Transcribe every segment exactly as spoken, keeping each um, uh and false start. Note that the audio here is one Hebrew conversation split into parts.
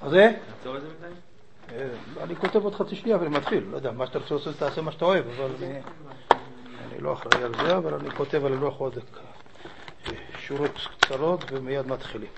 מה זה? נעצור את זה בינתיים? אני כותב עוד חצי שנייה ואני מתחיל. לא יודע, מה שאתה רוצה לעשות, תעשה מה שאתה אוהב, אבל אני לא אחראי על זה, אבל אני כותב על הלוח עוד שורות קצרות ומיד מתחילים.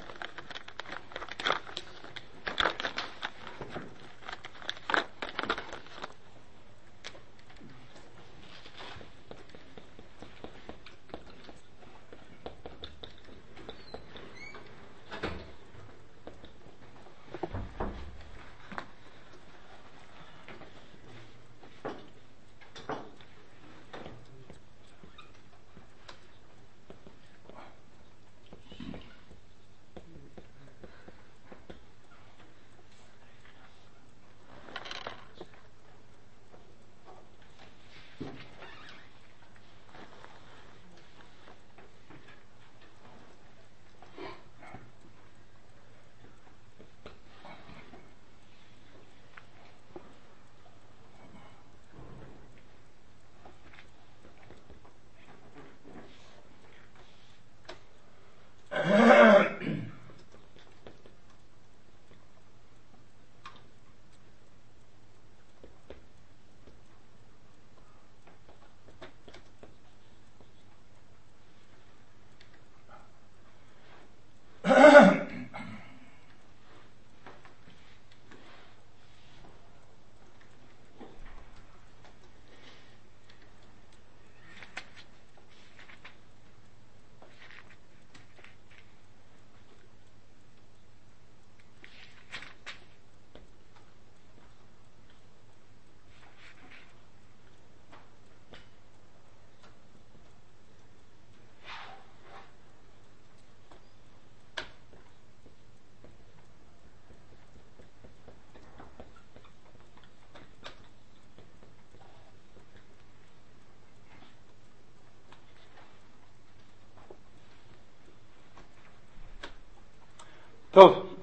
טוב,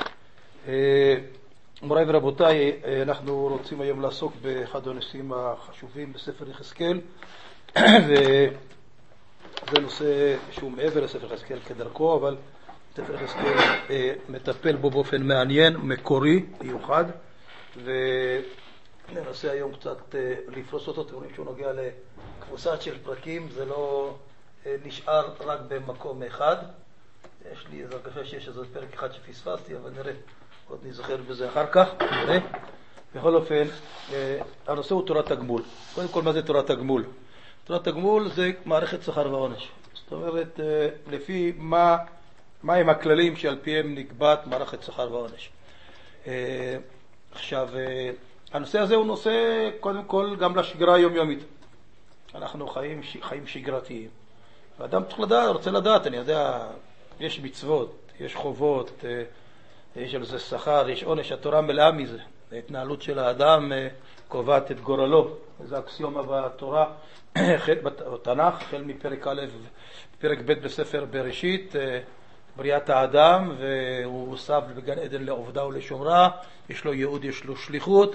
מוריי ורבותיי, אנחנו רוצים היום לעסוק באחד הנושאים החשובים בספר יחזקאל, וזה נושא שהוא מעבר לספר יחזקאל כדרכו, אבל ספר יחזקאל מטפל בו באופן מעניין, מקורי, מיוחד, וננסה היום קצת לפרוס אותו. אתם רואים שהוא נוגע לקבוצה של פרקים, זה לא נשאר רק במקום אחד. יש לי איזו הרגשה שיש איזה פרק אחד שפספסתי, אבל נראה, עוד נזכר בזה אחר כך, נראה. בכל אופן, הנושא הוא תורת הגמול. קודם כל, מה זה תורת הגמול? תורת הגמול זה מערכת שכר ועונש. זאת אומרת, לפי מה, מה הם הכללים שעל פיהם נקבעת מערכת שכר ועונש. עכשיו, הנושא הזה הוא נושא, קודם כל, גם לשגרה היומיומית. אנחנו חיים, חיים שגרתיים. ואדם צריך לדעת, רוצה לדעת, אני יודע, יש מצוות, יש חובות, יש על זה שכר, יש עונש, התורה מלאה מזה. ההתנהלות של האדם קובעת את גורלו. זה אקסיומה בתורה, בתנ"ך, החל מפרק א', פרק ב' בספר בראשית, בריאת האדם, והוא הוסף בגן עדן לעובדה ולשומרה, יש לו ייעוד, יש לו שליחות,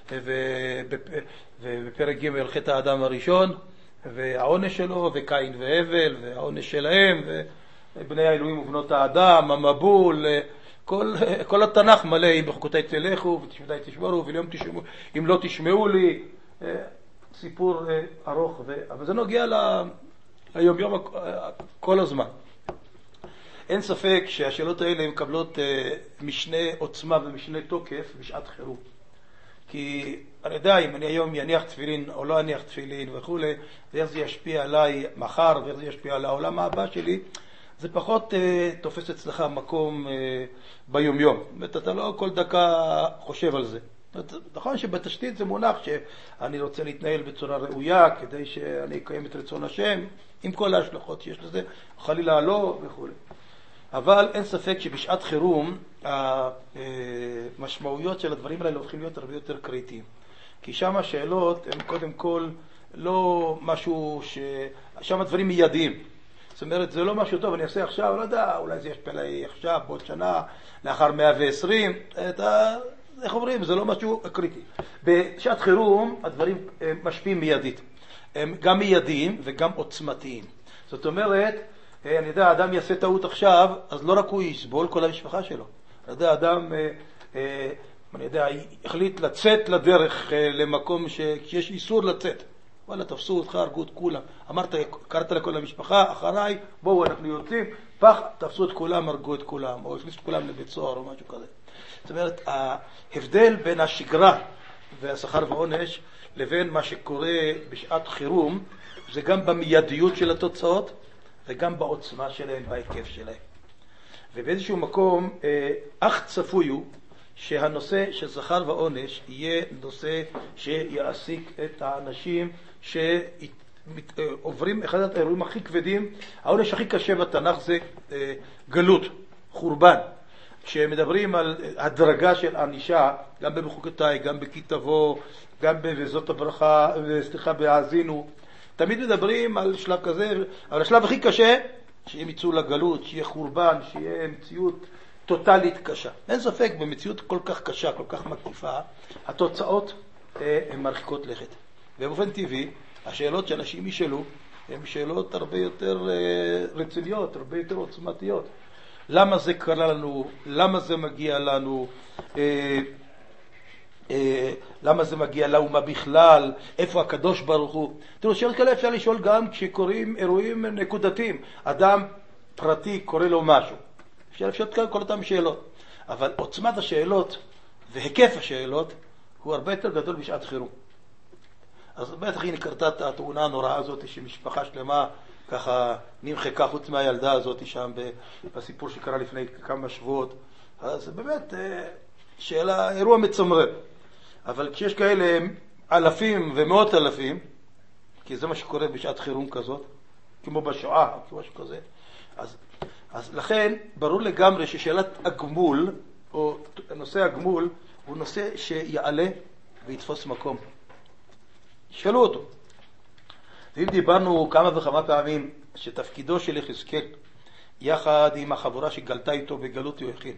ובפרק ג' חטא האדם הראשון, והעונש שלו, וקין והבל, והעונש שלהם, ובני האלוהים ובנות האדם, המבול, כל, כל התנ"ך מלא, אם בחוקותיי תלכו, ותשמעי תשמרו, ולאום תשמעו, אם לא תשמעו לי, סיפור ארוך, אבל זה נוגע ליום יום כל הזמן. אין ספק שהשאלות האלה מקבלות משנה עוצמה ומשנה תוקף בשעת חירום. כי אני יודע, אם אני היום יניח תפילין או לא יניח תפילין וכו', ואיך זה ישפיע עליי מחר, ואיך זה ישפיע על העולם הבא שלי, זה פחות uh, תופס אצלך מקום uh, ביומיום. זאת אומרת, אתה לא כל דקה חושב על זה. נכון שבתשתית זה מונח שאני רוצה להתנהל בצורה ראויה, כדי שאני אקיים את רצון השם, עם כל ההשלכות שיש לזה, חלילה לא וכו'. אבל אין ספק שבשעת חירום, המשמעויות של הדברים האלה הופכים להיות הרבה יותר קריטיים. כי שם השאלות הן קודם כל לא משהו ש... שם הדברים מיידיים. זאת אומרת, זה לא משהו טוב, אני אעשה עכשיו, לא יודע, אולי זה ישפיע עליי עכשיו, בעוד שנה, לאחר מאה ועשרים, את ה... איך אומרים? זה לא משהו קריטי. בשעת חירום הדברים משפיעים מיידית. הם גם מיידיים וגם עוצמתיים. זאת אומרת, אני יודע, האדם יעשה טעות עכשיו, אז לא רק הוא יסבול, כל המשפחה שלו. אני יודע, אדם, אה, אה, אני יודע, החליט לצאת לדרך אה, למקום שיש איסור לצאת. וואלה, תפסו אותך, הרגו את כולם. אמרת, קראת לכל המשפחה, אחריי, בואו, אנחנו יוצאים, פח, תפסו את כולם, הרגו את כולם, או הכניסו את כולם לבית סוהר או משהו כזה. זאת אומרת, ההבדל בין השגרה והשכר ועונש לבין מה שקורה בשעת חירום, זה גם במיידיות של התוצאות וגם בעוצמה שלהם, בהיקף שלהם. ובאיזשהו מקום, אך צפוי הוא שהנושא של שכר ועונש יהיה נושא שיעסיק את האנשים שעוברים אחד האירועים הכי כבדים. העונש הכי קשה בתנ"ך זה גלות, חורבן. כשמדברים על הדרגה של ענישה, גם בחוקותיי, גם בכי תבוא, גם בזאת הברכה, סליחה, בהאזינו, תמיד מדברים על שלב כזה, אבל השלב הכי קשה, שיהיה יצאו לגלות, שיהיה חורבן, שיהיה מציאות טוטלית קשה. אין ספק, במציאות כל כך קשה, כל כך מקיפה, התוצאות הן מרחיקות לכת. ובאופן טבעי, השאלות שאנשים ישאלו, הן שאלות הרבה יותר רציניות, הרבה יותר עוצמתיות. למה זה קרה לנו? למה זה מגיע לנו? אה, אה, למה זה מגיע לאומה בכלל? איפה הקדוש ברוך הוא? תראו, שאלות כאלה אפשר לשאול גם כשקוראים אירועים נקודתיים. אדם פרטי קורא לו משהו. אפשר לשאול כאן כל אותם שאלות. אבל עוצמת השאלות והיקף השאלות הוא הרבה יותר גדול בשעת חירום. אז בטח היא נקרתה את התאונה הנוראה הזאת שמשפחה שלמה ככה נמחקה חוץ מהילדה הזאת שם בסיפור שקרה לפני כמה שבועות. אז באמת שאלה, אירוע מצמרר. אבל כשיש כאלה אלפים ומאות אלפים, כי זה מה שקורה בשעת חירום כזאת, כמו בשואה, כמו משהו כזה, אז, אז לכן ברור לגמרי ששאלת הגמול, או נושא הגמול, הוא נושא שיעלה ויתפוס מקום. שאלו אותו. ואם דיברנו כמה וכמה פעמים שתפקידו של יחזקאל, יחד עם החבורה שגלתה איתו בגלות יהויכין,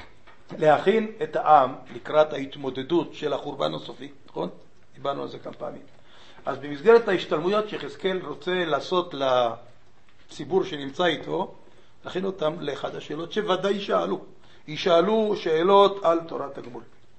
להכין את העם לקראת ההתמודדות של החורבן הסופי, נכון? דיברנו על זה כמה פעמים. אז במסגרת ההשתלמויות שיחזקאל רוצה לעשות לציבור שנמצא איתו, להכין אותם לאחד השאלות שוודאי שאלו. ישאלו שאלות על תורת הגמול.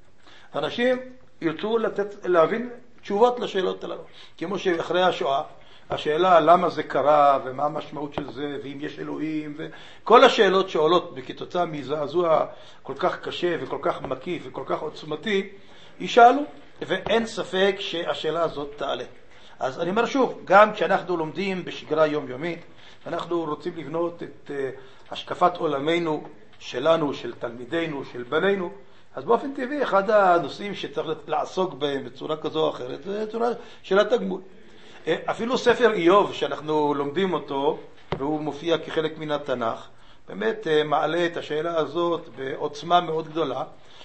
אנשים ירצו לתת, להבין תשובות לשאלות הללו. כמו שאחרי השואה, השאלה למה זה קרה ומה המשמעות של זה ואם יש אלוהים וכל השאלות שעולות כתוצאה מזעזוע כל כך קשה וכל כך מקיף וכל כך עוצמתי, ישאלו, ואין ספק שהשאלה הזאת תעלה. אז אני אומר שוב, גם כשאנחנו לומדים בשגרה יומיומית, אנחנו רוצים לבנות את השקפת עולמנו שלנו, של תלמידינו, של בנינו, אז באופן טבעי אחד הנושאים שצריך לעסוק בהם בצורה כזו או אחרת זה צורה שאלת הגמול. אפילו ספר איוב שאנחנו לומדים אותו והוא מופיע כחלק מן התנ"ך, באמת מעלה את השאלה הזאת בעוצמה מאוד גדולה,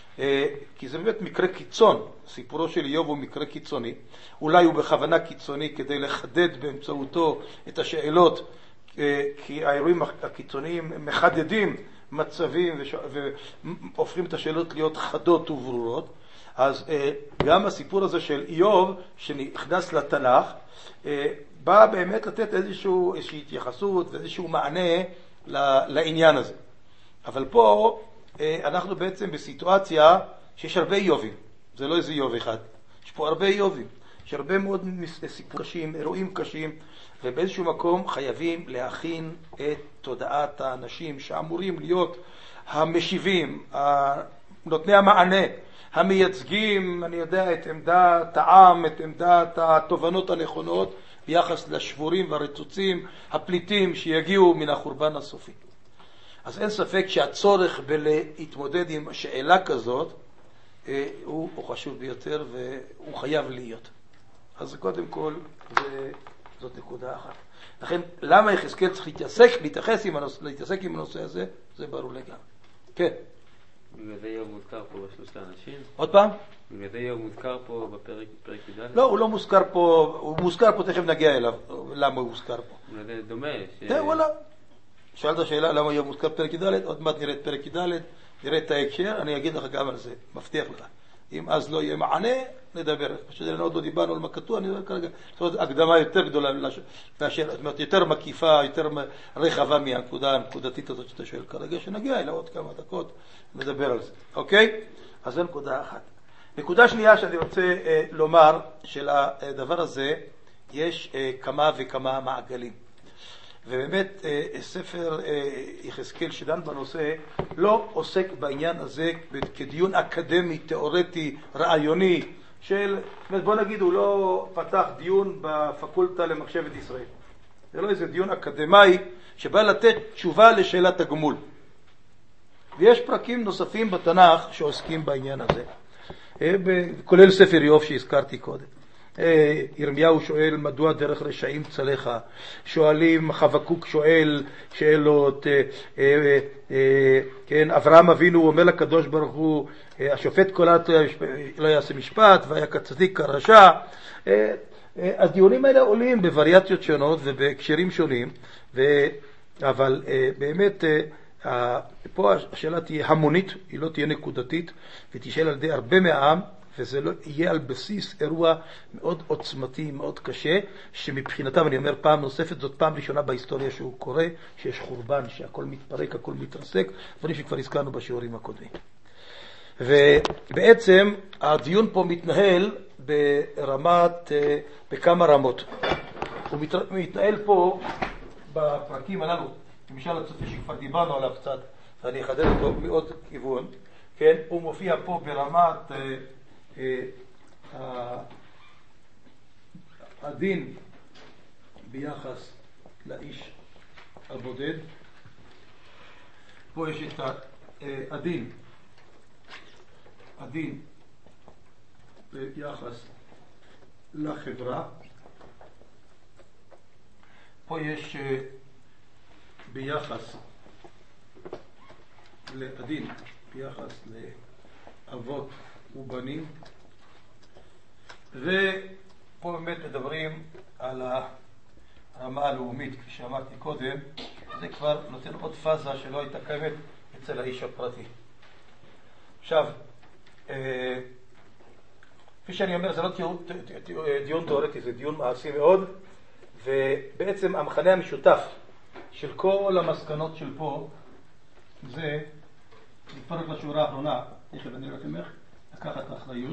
כי זה באמת מקרה קיצון. סיפורו של איוב הוא מקרה קיצוני, אולי הוא בכוונה קיצוני כדי לחדד באמצעותו את השאלות, כי האירועים הקיצוניים מחדדים מצבים והופכים את השאלות להיות חדות וברורות. אז גם הסיפור הזה של איוב שנכנס לתנ"ך בא באמת לתת איזשהו, איזושהי התייחסות ואיזשהו מענה לעניין הזה. אבל פה אנחנו בעצם בסיטואציה שיש הרבה איובים, זה לא איזה איוב אחד, יש פה הרבה איובים, יש הרבה מאוד סיפורים קשים, אירועים קשים, ובאיזשהו מקום חייבים להכין את תודעת האנשים שאמורים להיות המשיבים, נותני המענה, המייצגים, אני יודע, את עמדת העם, את עמדת התובנות הנכונות ביחס לשבורים והרצוצים, הפליטים שיגיעו מן החורבן הסופי. אז אין ספק שהצורך בלהתמודד עם שאלה כזאת הוא, הוא חשוב ביותר והוא חייב להיות. אז קודם כל זה, זאת נקודה אחת. לכן למה יחזקאל צריך להתעסק, להתייחס עם הנושא, להתעסק עם הנושא הזה, זה ברור לגמרי. כן. בגלל זה איוב מוזכר פה בשלושת האנשים? עוד פעם? בגלל זה איוב מוזכר פה בפרק י"ד? לא, הוא לא מוזכר פה, הוא מוזכר פה, תכף נגיע אליו, למה הוא מוזכר פה. בגלל זה דומה. כן, וואלה. שאלת שאלה למה איוב מוזכר פרק י"ד, עוד מעט נראה את פרק י"ד, נראה את ההקשר, אני אגיד לך גם על זה, מבטיח לך. אם אז לא יהיה מענה, נדבר. פשוט עוד לא דיברנו על מה כתוב, אני אומר כרגע, זאת אומרת, הקדמה יותר גדולה, מאשר, זאת אומרת, יותר מקיפה, יותר רחבה מהנקודה הנקודתית הזאת שאתה שואל כרגע, שנגיע אליה עוד כמה דקות, נדבר על זה. אוקיי? אז זו נקודה אחת. נקודה שנייה שאני רוצה אה, לומר, של הדבר הזה, יש אה, כמה וכמה מעגלים. ובאמת אה, ספר אה, יחזקאל שדן בנושא לא עוסק בעניין הזה כדיון אקדמי, תיאורטי, רעיוני, של, בוא נגיד, הוא לא פתח דיון בפקולטה למחשבת ישראל. זה לא איזה דיון אקדמי שבא לתת תשובה לשאלת הגמול. ויש פרקים נוספים בתנ"ך שעוסקים בעניין הזה, כולל ספר איוב שהזכרתי קודם. ירמיהו שואל מדוע דרך רשעים צלחה, שואלים, חבקוק שואל שאלות, כן, אברהם אבינו אומר לקדוש ברוך הוא, השופט קולט לא יעשה משפט והיה כצדיק כרשע. אז דיונים האלה עולים בווריאציות שונות ובהקשרים שונים, אבל באמת פה השאלה תהיה המונית, היא לא תהיה נקודתית, ותשאל על ידי הרבה מהעם, וזה לא יהיה על בסיס אירוע מאוד עוצמתי, מאוד קשה, שמבחינתם, אני אומר פעם נוספת, זאת פעם ראשונה בהיסטוריה שהוא קורה, שיש חורבן, שהכל מתפרק, הכל מתרסק, דברים שכבר הזכרנו בשיעורים הקודמים. ובעצם הדיון פה מתנהל ברמת, בכמה רמות. הוא מתנהל פה בפרקים הללו, למשל הצופה שכבר דיברנו עליו קצת, ואני אחדד אותו מעוד כיוון, כן? הוא מופיע פה ברמת הדין ביחס לאיש הבודד. פה יש את הדין, הדין ביחס לחברה. פה יש ביחס לדין ביחס לאבות ובנים, ופה באמת מדברים על הרמה הלאומית, כפי שאמרתי קודם. זה כבר נותן עוד פאזה שלא הייתה קיימת אצל האיש הפרטי. עכשיו, כפי שאני אומר, זה לא דיון תיאורטי, זה דיון מעשי מאוד, ובעצם המכנה המשותף של כל המסקנות של פה זה, נתפרק לשורה האחרונה, תכף אני אראה איך, לקחת אחריות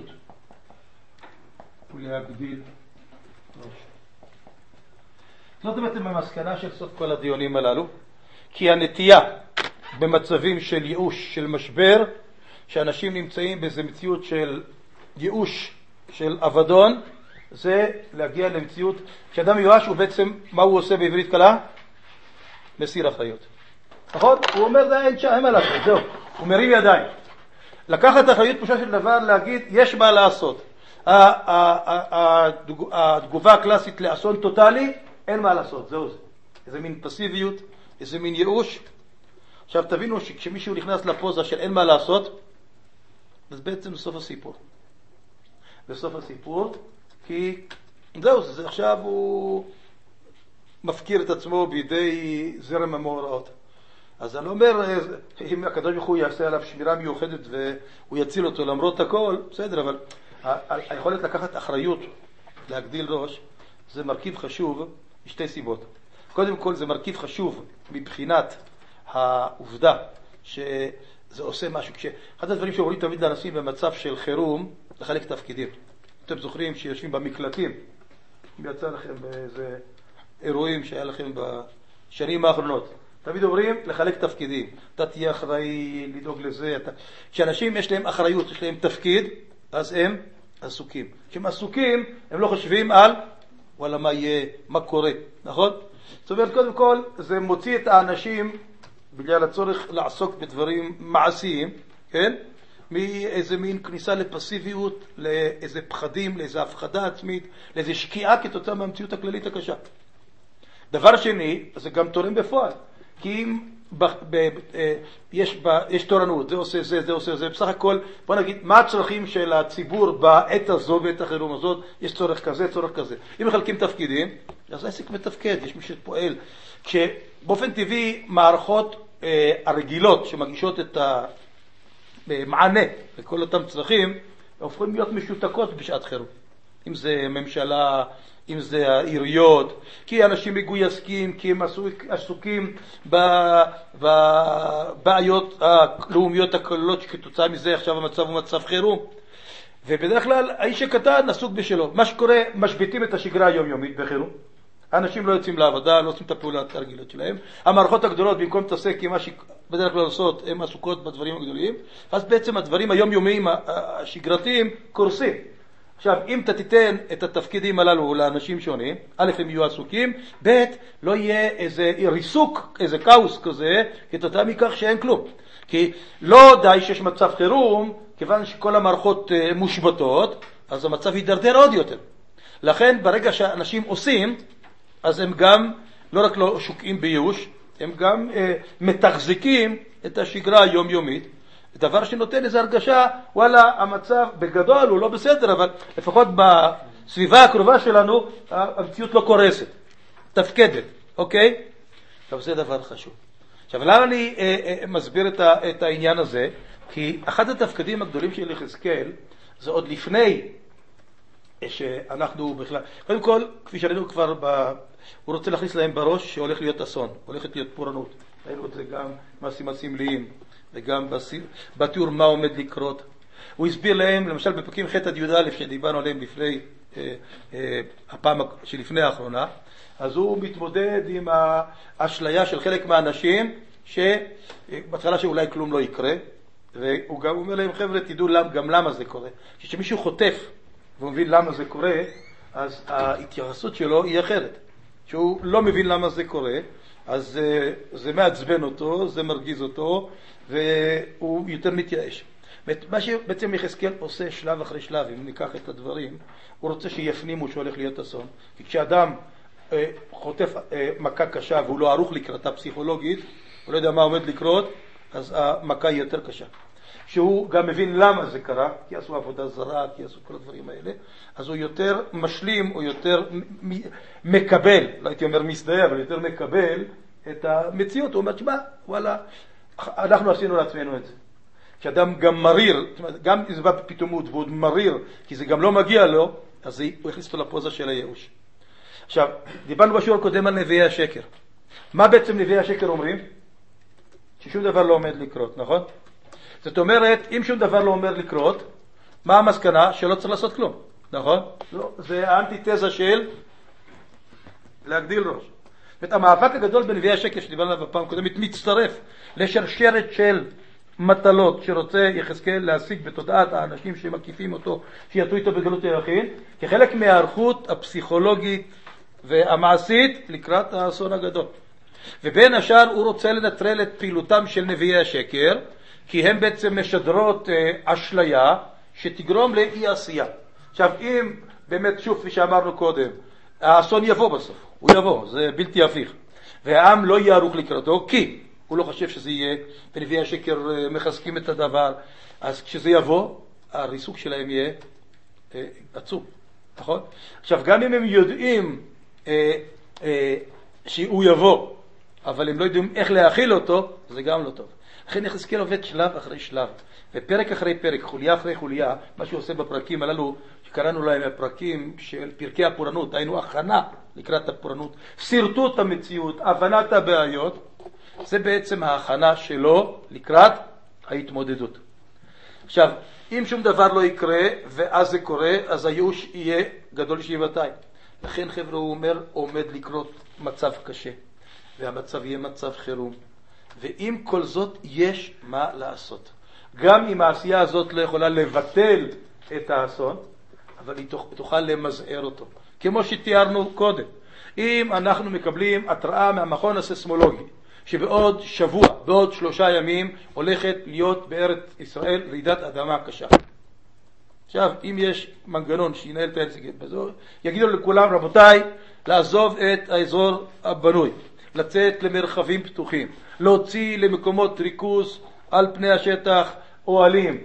ולהגדיל ראש. זאת בעצם המסקנה של סוף כל הדיונים הללו, כי הנטייה במצבים של ייאוש, של משבר, שאנשים נמצאים באיזו מציאות של ייאוש, של אבדון, זה להגיע למציאות, כשאדם מיואש הוא בעצם, מה הוא עושה בעברית קלה? מסיר אחריות. נכון? הוא אומר, זה אין שם, אין מה לעשות, זהו. הוא מרים ידיים. לקחת אחריות פשוט של דבר, להגיד, יש מה לעשות. התגובה הקלאסית לאסון טוטלי, אין מה לעשות, זהו זה. איזה מין פסיביות, איזה מין ייאוש. עכשיו תבינו שכשמישהו נכנס לפוזה של אין מה לעשות, אז בעצם זה סוף הסיפור. זה סוף הסיפור, כי זהו, זה עכשיו הוא מפקיר את עצמו בידי זרם המאורעות. אז אני אומר, אם הקדוש ברוך הוא יעשה עליו שמירה מיוחדת והוא יציל אותו למרות הכל, בסדר, אבל היכולת לקחת אחריות, להגדיל ראש, זה מרכיב חשוב משתי סיבות. קודם כל זה מרכיב חשוב מבחינת העובדה שזה עושה משהו. אחד הדברים שאומרים תמיד לאנשים במצב של חירום, לחלק תפקידים. אתם זוכרים שיושבים במקלטים, יצא לכם באיזה אירועים שהיה לכם בשנים האחרונות. תמיד אומרים לחלק תפקידים. אתה תהיה אחראי לדאוג לזה. אתה... כשאנשים יש להם אחריות, יש להם תפקיד, אז הם עסוקים. כשהם עסוקים, הם לא חושבים על וואלה מה יהיה, מה קורה, נכון? זאת אומרת, קודם כל, זה מוציא את האנשים בגלל הצורך לעסוק בדברים מעשיים, כן? מאיזה מין כניסה לפסיביות, לאיזה פחדים, לאיזה הפחדה עצמית, לאיזה שקיעה כתוצאה מהמציאות הכללית הקשה. דבר שני, זה גם תורם בפועל. כי אם ב, ב, ב, יש, ב, יש תורנות, זה עושה זה, זה עושה זה, בסך הכל, בוא נגיד, מה הצרכים של הציבור בעת הזו, בעת החירום הזאת, יש צורך כזה, צורך כזה. אם מחלקים תפקידים, אז העסק מתפקד, יש מי שפועל. כשבאופן טבעי, מערכות אה, הרגילות שמגישות את המענה לכל אותם צרכים, הופכים להיות משותקות בשעת חירום. אם זה ממשלה, אם זה העיריות, כי אנשים מגויסים, כי הם עסוקים בבעיות הלאומיות הכוללות שכתוצאה מזה עכשיו המצב הוא מצב חירום. ובדרך כלל האיש הקטן עסוק בשלו. מה שקורה, משביתים את השגרה היומיומית בחירום. האנשים לא יוצאים לעבודה, לא עושים את הפעולות הרגילות שלהם. המערכות הגדולות במקום להתעסק עם מה שבדרך כלל עושות, הן עסוקות בדברים הגדולים. אז בעצם הדברים היומיומיים השגרתיים קורסים. עכשיו, אם אתה תיתן את התפקידים הללו לאנשים שונים, א', הם יהיו עסוקים, ב', לא יהיה איזה ריסוק, איזה כאוס כזה, כתוצאה מכך שאין כלום. כי לא די שיש מצב חירום, כיוון שכל המערכות מושבתות, אז המצב יידרדר עוד יותר. לכן, ברגע שאנשים עושים, אז הם גם לא רק לא שוקעים בייאוש, הם גם אה, מתחזקים את השגרה היומיומית, דבר שנותן איזו הרגשה, וואלה, המצב בגדול הוא לא בסדר, אבל לפחות בסביבה הקרובה שלנו, המציאות לא קורסת, תפקדת, אוקיי? עכשיו, זה דבר חשוב. עכשיו, למה אני אה, אה, מסביר את, ה, את העניין הזה? כי אחד התפקדים הגדולים של יחזקאל, זה עוד לפני שאנחנו בכלל, קודם כל, כפי שראינו כבר, ב... הוא רוצה להכניס להם בראש שהולך להיות אסון, הולכת להיות פורענות. ראינו את זה גם מעשים הסמליים, וגם בתיאור מה עומד לקרות. הוא הסביר להם, למשל בפרקים ח' עד י"א שדיברנו עליהם לפני, אה, אה, הפעם שלפני האחרונה, אז הוא מתמודד עם האשליה של חלק מהאנשים, שבהתחלה שאולי כלום לא יקרה, והוא גם אומר להם, חבר'ה, תדעו גם למה זה קורה. כשמישהו חוטף והוא מבין למה זה קורה, אז ההתייחסות שלו היא אחרת. שהוא לא מבין למה זה קורה, אז זה מעצבן אותו, זה מרגיז אותו, והוא יותר מתייאש. מה שבעצם יחזקאל עושה שלב אחרי שלב, אם ניקח את הדברים, הוא רוצה שיפנימו שהולך להיות אסון. כי כשאדם חוטף מכה קשה והוא לא ערוך לקראתה פסיכולוגית, הוא לא יודע מה עומד לקרות, אז המכה היא יותר קשה. שהוא גם מבין למה זה קרה, כי עשו עבודה זרה, כי עשו כל הדברים האלה, אז הוא יותר משלים, או יותר מקבל, לא הייתי אומר מסדעה, אבל יותר מקבל את המציאות. הוא אומר, שמה, וואלה, אנחנו עשינו לעצמנו את זה. כשאדם גם מריר, גם אם זה בא בפתאומות, והוא מריר, כי זה גם לא מגיע לו, אז הוא הכניס אותו לפוזה של הייאוש. עכשיו, דיברנו בשיעור הקודם על נביאי השקר. מה בעצם נביאי השקר אומרים? ששום דבר לא עומד לקרות, נכון? זאת אומרת, אם שום דבר לא אומר לקרות, מה המסקנה? שלא צריך לעשות כלום, נכון? לא, זה האנטיתזה של להגדיל ראש. זאת אומרת, המאבק הגדול בנביאי השקר שדיברנו עליו בפעם הקודמת מצטרף לשרשרת של מטלות שרוצה יחזקאל להשיג בתודעת האנשים שמקיפים אותו, שיעטו איתו בגלות היחיד, כחלק מהערכות הפסיכולוגית והמעשית לקראת האסון הגדול. ובין השאר הוא רוצה לנטרל את פעילותם של נביאי השקר, כי הם בעצם משדרות אה, אשליה שתגרום לאי עשייה. עכשיו, אם באמת, שוב, כפי שאמרנו קודם, האסון יבוא בסוף, הוא יבוא, זה בלתי הפיך, והעם לא יהיה ערוך לקראתו, כי הוא לא חושב שזה יהיה, ונביאי השקר אה, מחזקים את הדבר, אז כשזה יבוא, הריסוק שלהם יהיה אה, עצום, נכון? עכשיו, גם אם הם יודעים אה, אה, שהוא יבוא, אבל הם לא יודעים איך להכיל אותו, זה גם לא טוב. לכן יחזקאל עובד שלב אחרי שלב, ופרק אחרי פרק, חוליה אחרי חוליה, מה שהוא עושה בפרקים הללו, שקראנו להם הפרקים של פרקי הפורענות, היינו הכנה לקראת הפורענות, סרטוט המציאות, הבנת הבעיות, זה בעצם ההכנה שלו לקראת ההתמודדות. עכשיו, אם שום דבר לא יקרה, ואז זה קורה, אז הייאוש יהיה גדול שבעתיים. לכן חבר'ה הוא אומר, עומד לקרות מצב קשה, והמצב יהיה מצב חירום. ועם כל זאת יש מה לעשות. גם אם העשייה הזאת לא יכולה לבטל את האסון, אבל היא תוכל למזער אותו. כמו שתיארנו קודם. אם אנחנו מקבלים התראה מהמכון הססמולוגי, שבעוד שבוע, בעוד שלושה ימים, הולכת להיות בארץ ישראל רעידת אדמה קשה. עכשיו, אם יש מנגנון שינהל את העסק בזו, יגידו לכולם, רבותיי, לעזוב את האזור הבנוי, לצאת למרחבים פתוחים, להוציא למקומות ריכוז על פני השטח אוהלים,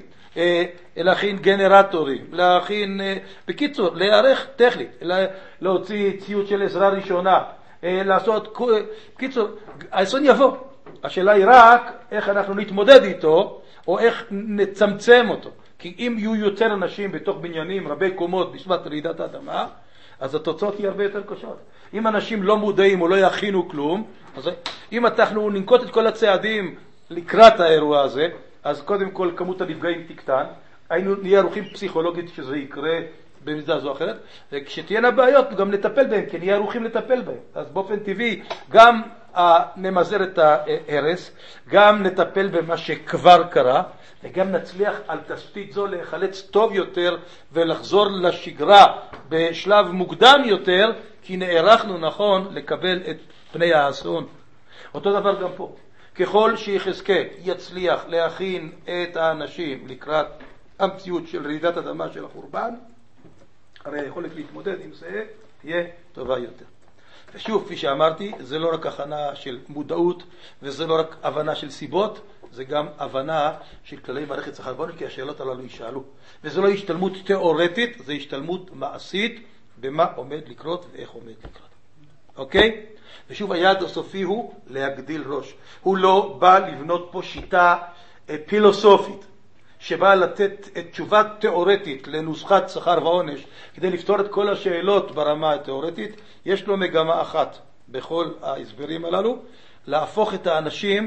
להכין גנרטורים, להכין, בקיצור, להיערך טכנית, להוציא ציוד של עזרה ראשונה, לעשות, בקיצור, האסון יבוא. השאלה היא רק איך אנחנו נתמודד איתו, או איך נצמצם אותו. כי אם יהיו יותר אנשים בתוך בניינים רבי קומות בסביבת רעידת האדמה, אז התוצאות יהיו הרבה יותר קשות. אם אנשים לא מודעים או לא יכינו כלום, אז אם אנחנו ננקוט את כל הצעדים לקראת האירוע הזה, אז קודם כל כמות הנפגעים תקטן, היינו נהיה ערוכים פסיכולוגית שזה יקרה במידה זו או אחרת, וכשתהיינה בעיות גם נטפל בהם, כי נהיה ערוכים לטפל בהם. אז באופן טבעי גם נמזער את ההרס, גם נטפל במה שכבר קרה, וגם נצליח על תשתית זו להיחלץ טוב יותר ולחזור לשגרה בשלב מוקדם יותר, כי נערכנו נכון לקבל את פני האסון. אותו דבר גם פה. ככל שיחזקאל יצליח להכין את האנשים לקראת המציאות של רעידת אדמה של החורבן, הרי היכולת להתמודד עם זה תהיה טובה יותר. ושוב, כפי שאמרתי, זה לא רק הכנה של מודעות, וזה לא רק הבנה של סיבות, זה גם הבנה של כללי מערכת שכר ועונש, כי השאלות הללו יישאלו. וזו לא השתלמות תיאורטית, זה השתלמות מעשית במה עומד לקרות ואיך עומד לקרות. אוקיי? ושוב, היעד הסופי הוא להגדיל ראש. הוא לא בא לבנות פה שיטה פילוסופית, שבאה לתת את תשובה תיאורטית לנוסחת שכר ועונש, כדי לפתור את כל השאלות ברמה התיאורטית. יש לו מגמה אחת בכל ההסברים הללו, להפוך את האנשים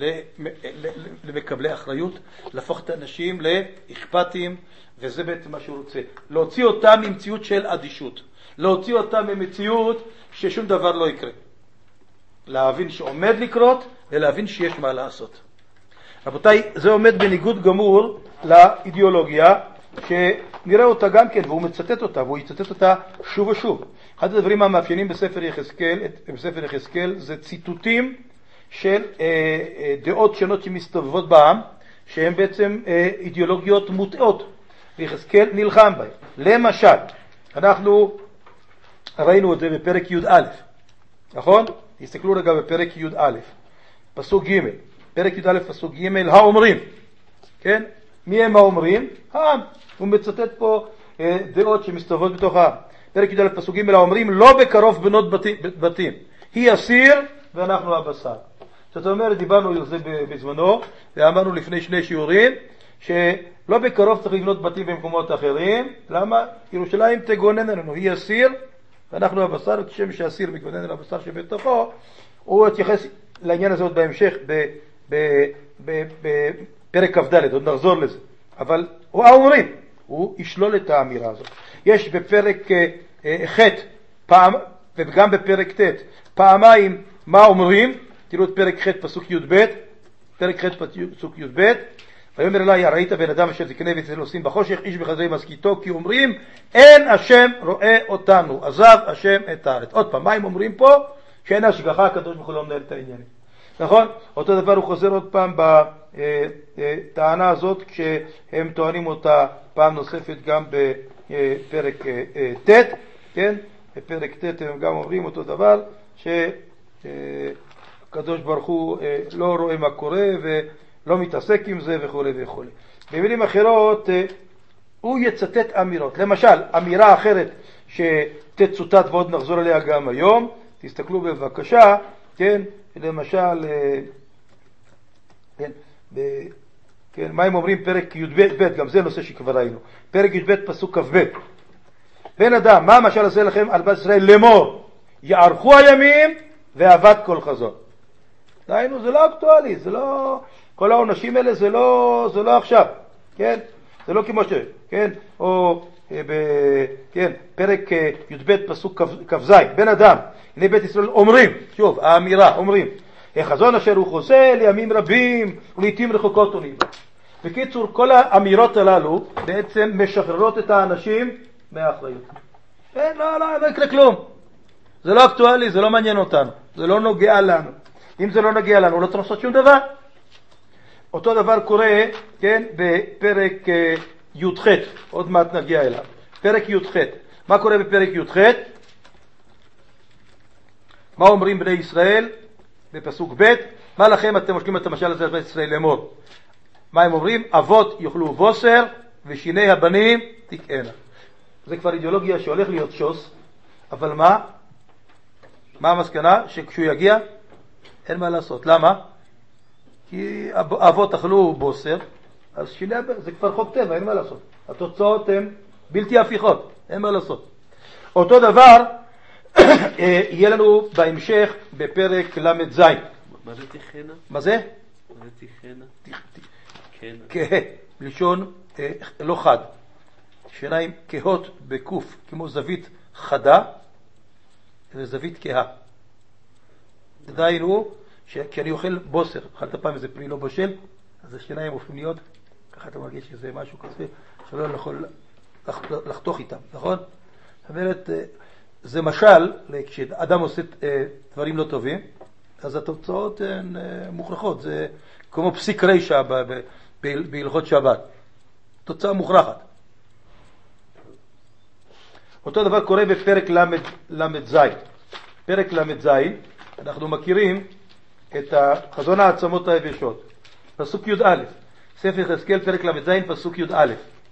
למקבלי אחריות, להפוך את האנשים לאכפתיים, וזה בעצם מה שהוא רוצה. להוציא אותם ממציאות של אדישות, להוציא אותם ממציאות ששום דבר לא יקרה. להבין שעומד לקרות, ולהבין שיש מה לעשות. רבותיי, זה עומד בניגוד גמור לאידיאולוגיה, שנראה אותה גם כן, והוא מצטט אותה, והוא יצטט אותה שוב ושוב. אחד הדברים המאפיינים בספר יחזקאל, בספר יחזקאל, זה ציטוטים של אה, אה, דעות שונות שמסתובבות בעם, שהן בעצם אה, אידיאולוגיות מוטעות, ויחזקאל נלחם בהן. למשל, אנחנו ראינו את זה בפרק י' א', נכון? תסתכלו רגע בפרק י' א', פסוק ג', פרק י' א' פסוק ג', האומרים, כן? מי הם האומרים? העם. הוא מצטט פה אה, דעות שמסתובבות בתוך העם. פרק י' א' פסוק ג', האומרים, לא בקרוב בנות בתים, בתים. היא הסיר ואנחנו הבשר. זאת אומרת, דיברנו על זה בזמנו, ואמרנו לפני שני שיעורים, שלא בקרוב צריך לבנות בתים במקומות אחרים. למה? ירושלים תגונן עלינו, היא הסיר ואנחנו הבשר, כשם שהסיר מגונן על הבשר שבתוכו. הוא התייחס לעניין הזה עוד בהמשך בפרק כ"ד, עוד נחזור לזה. אבל הוא האומרים, הוא ישלול את האמירה הזאת. יש בפרק ח' פעם, וגם בפרק ט' פעמיים מה אומרים. תראו את פרק ח' פסוק י"ב, פרק ח' פסוק י"ב, ויאמר אליי, ראית בן אדם אשר זקני ויצלצל עושים בחושך, איש בחדרי משכיתו, כי אומרים אין השם רואה אותנו, עזב השם את הארץ. עוד פעם, מה הם אומרים פה? שאין השגחה, הקדוש ברוך הוא לא מנהל את העניינים. נכון? אותו דבר הוא חוזר עוד פעם בטענה הזאת, כשהם טוענים אותה פעם נוספת גם בפרק ט', כן? בפרק ט' הם גם אומרים אותו דבר, ש... הקדוש ברוך הוא לא רואה מה קורה ולא מתעסק עם זה וכו' וכו'. במילים אחרות, הוא יצטט אמירות. למשל, אמירה אחרת שתצוטט ועוד נחזור עליה גם היום, תסתכלו בבקשה, כן, למשל, כן, ב, כן, מה הם אומרים פרק י"ב, גם זה נושא שכבר ראינו. פרק י"ב פסוק כ"ב. בן אדם, מה המשל עשה לכם על בת ישראל? לאמור, יערכו הימים ועבד כל חזון. דיינו, זה לא אקטואלי, זה לא, כל העונשים האלה זה לא, זה לא עכשיו, כן? זה לא כמו ש, כן? או, ב, כן, פרק י"ב פסוק כ"ז, בן אדם, הנה בית ישראל אומרים, שוב, האמירה, אומרים, החזון אשר הוא חוסה לימים רבים ולעיתים רחוקות הוא נדע. בקיצור, כל האמירות הללו בעצם משחררות את האנשים מהאחריות. אין, לא, לא, לא יקרה כלום. זה לא אקטואלי, זה לא מעניין אותנו, זה לא נוגע לנו. אם זה לא נגיע לנו, לא צריך לעשות שום דבר. אותו דבר קורה, כן, בפרק י"ח, עוד מעט נגיע אליו. פרק י"ח. מה קורה בפרק י"ח? מה אומרים בני ישראל? בפסוק ב', מה לכם אתם מושכים את המשל הזה לבית ישראל לאמור? מה הם אומרים? אבות יאכלו בוסר ושיני הבנים תקהנה. זה כבר אידיאולוגיה שהולך להיות שוס, אבל מה? מה המסקנה? שכשהוא יגיע, אין מה לעשות. למה? כי אבות אכלו בוסר, אז שיני, זה כבר חוק טבע, אין מה לעשות. התוצאות הן בלתי הפיכות, אין מה לעשות. אותו דבר יהיה לנו בהמשך בפרק למד ז'. מה זה תיכנה? מה זה? מה זה תיכנה? כן. כהה, לשון לא חד. שיניים כהות בקוף, כמו זווית חדה וזווית כהה. עדיין הוא, כי אני אוכל בוסר, אכלת פעם איזה פרי לא בשל, אז השיניים הופכים להיות, ככה אתה מרגיש שזה משהו כזה, שלא יכול לחתוך איתם, נכון? זאת אומרת, זה משל, כשאדם עושה דברים לא טובים, אז התוצאות הן מוכרחות, זה כמו פסיק רישה בהלכות שבת, תוצאה מוכרחת. אותו דבר קורה בפרק למד ז'. פרק למד ז', אנחנו מכירים את חזון העצמות היבשות. פסוק י' א', ספר יחזקאל פרק למד ז', פסוק י' א'.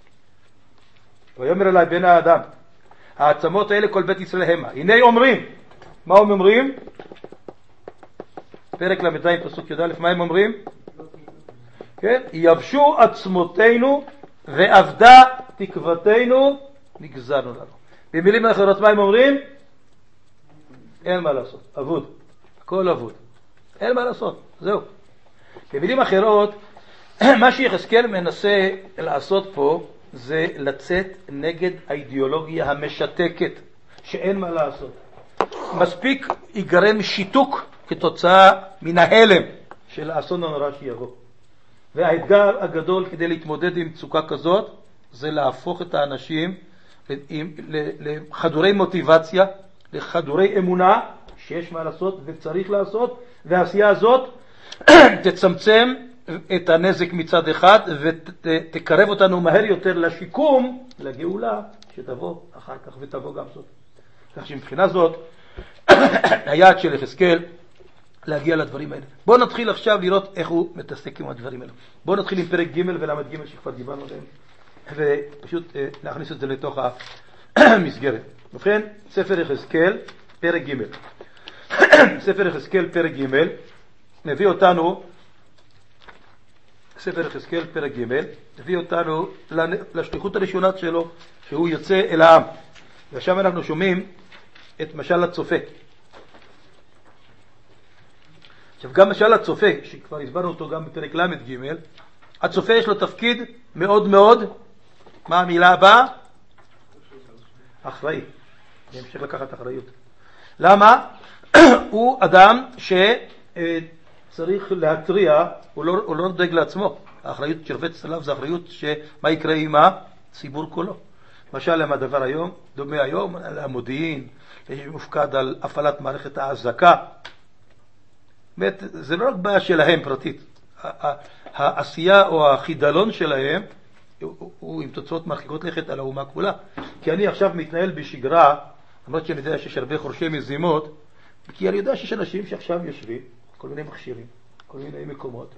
ויאמר אלי בן האדם, העצמות האלה כל בית ישראל המה. הנה אומרים, מה הם אומרים? פרק למד ז', פסוק י' א', מה הם אומרים? כן? יבשו עצמותינו ועבדה תקוותנו נגזרנו לנו. במילים אחרות מה הם אומרים? אין מה לעשות, אבוד, הכל אבוד, אין מה לעשות, זהו. במילים אחרות, מה שיחזקאל מנסה לעשות פה זה לצאת נגד האידיאולוגיה המשתקת, שאין מה לעשות. מספיק ייגרם שיתוק כתוצאה מן ההלם של האסון הנורא שיבוא. והאתגר הגדול כדי להתמודד עם מצוקה כזאת זה להפוך את האנשים לחדורי מוטיבציה, לחדורי אמונה שיש מה לעשות וצריך לעשות, והעשייה הזאת תצמצם את הנזק מצד אחד ותקרב אותנו מהר יותר לשיקום, לגאולה שתבוא אחר כך ותבוא גם זאת. כך שמבחינה זאת היעד של יחזקאל להגיע לדברים האלה. בואו נתחיל עכשיו לראות איך הוא מתעסק עם הדברים האלה. בואו נתחיל עם פרק ג' ולמד ג' שכבר דיברנו עליהם, ופשוט להכניס את זה לתוך המסגרת. ובכן, ספר יחזקאל, פרק ג'. ספר יחזקאל, פרק ג', מביא אותנו, ספר יחזקאל, פרק ג', מביא אותנו לשליחות הראשונה שלו, שהוא יוצא אל העם. ושם אנחנו שומעים את משל הצופה. עכשיו, גם משל הצופה, שכבר הסברנו אותו גם בפרק למד ג', הצופה יש לו תפקיד מאוד מאוד, מה המילה הבאה? אחראי. אני אמשיך לקחת אחריות. למה? הוא אדם שצריך להטריע, הוא לא, הוא לא דואג לעצמו. האחריות שרבץ עליו זה אחריות שמה יקרה עם הציבור כולו. למשל, למה הדבר היום, דומה היום, על המודיעין, מופקד על הפעלת מערכת ההזקה. באמת, זה לא רק בעיה שלהם פרטית. העשייה או החידלון שלהם הוא, הוא עם תוצאות מרחיקות לכת על האומה כולה. כי אני עכשיו מתנהל בשגרה, למרות שאני יודע שיש הרבה חורשי מזימות, כי אני יודע שיש אנשים שעכשיו יושבים, כל מיני מכשירים, כל מיני מקומות,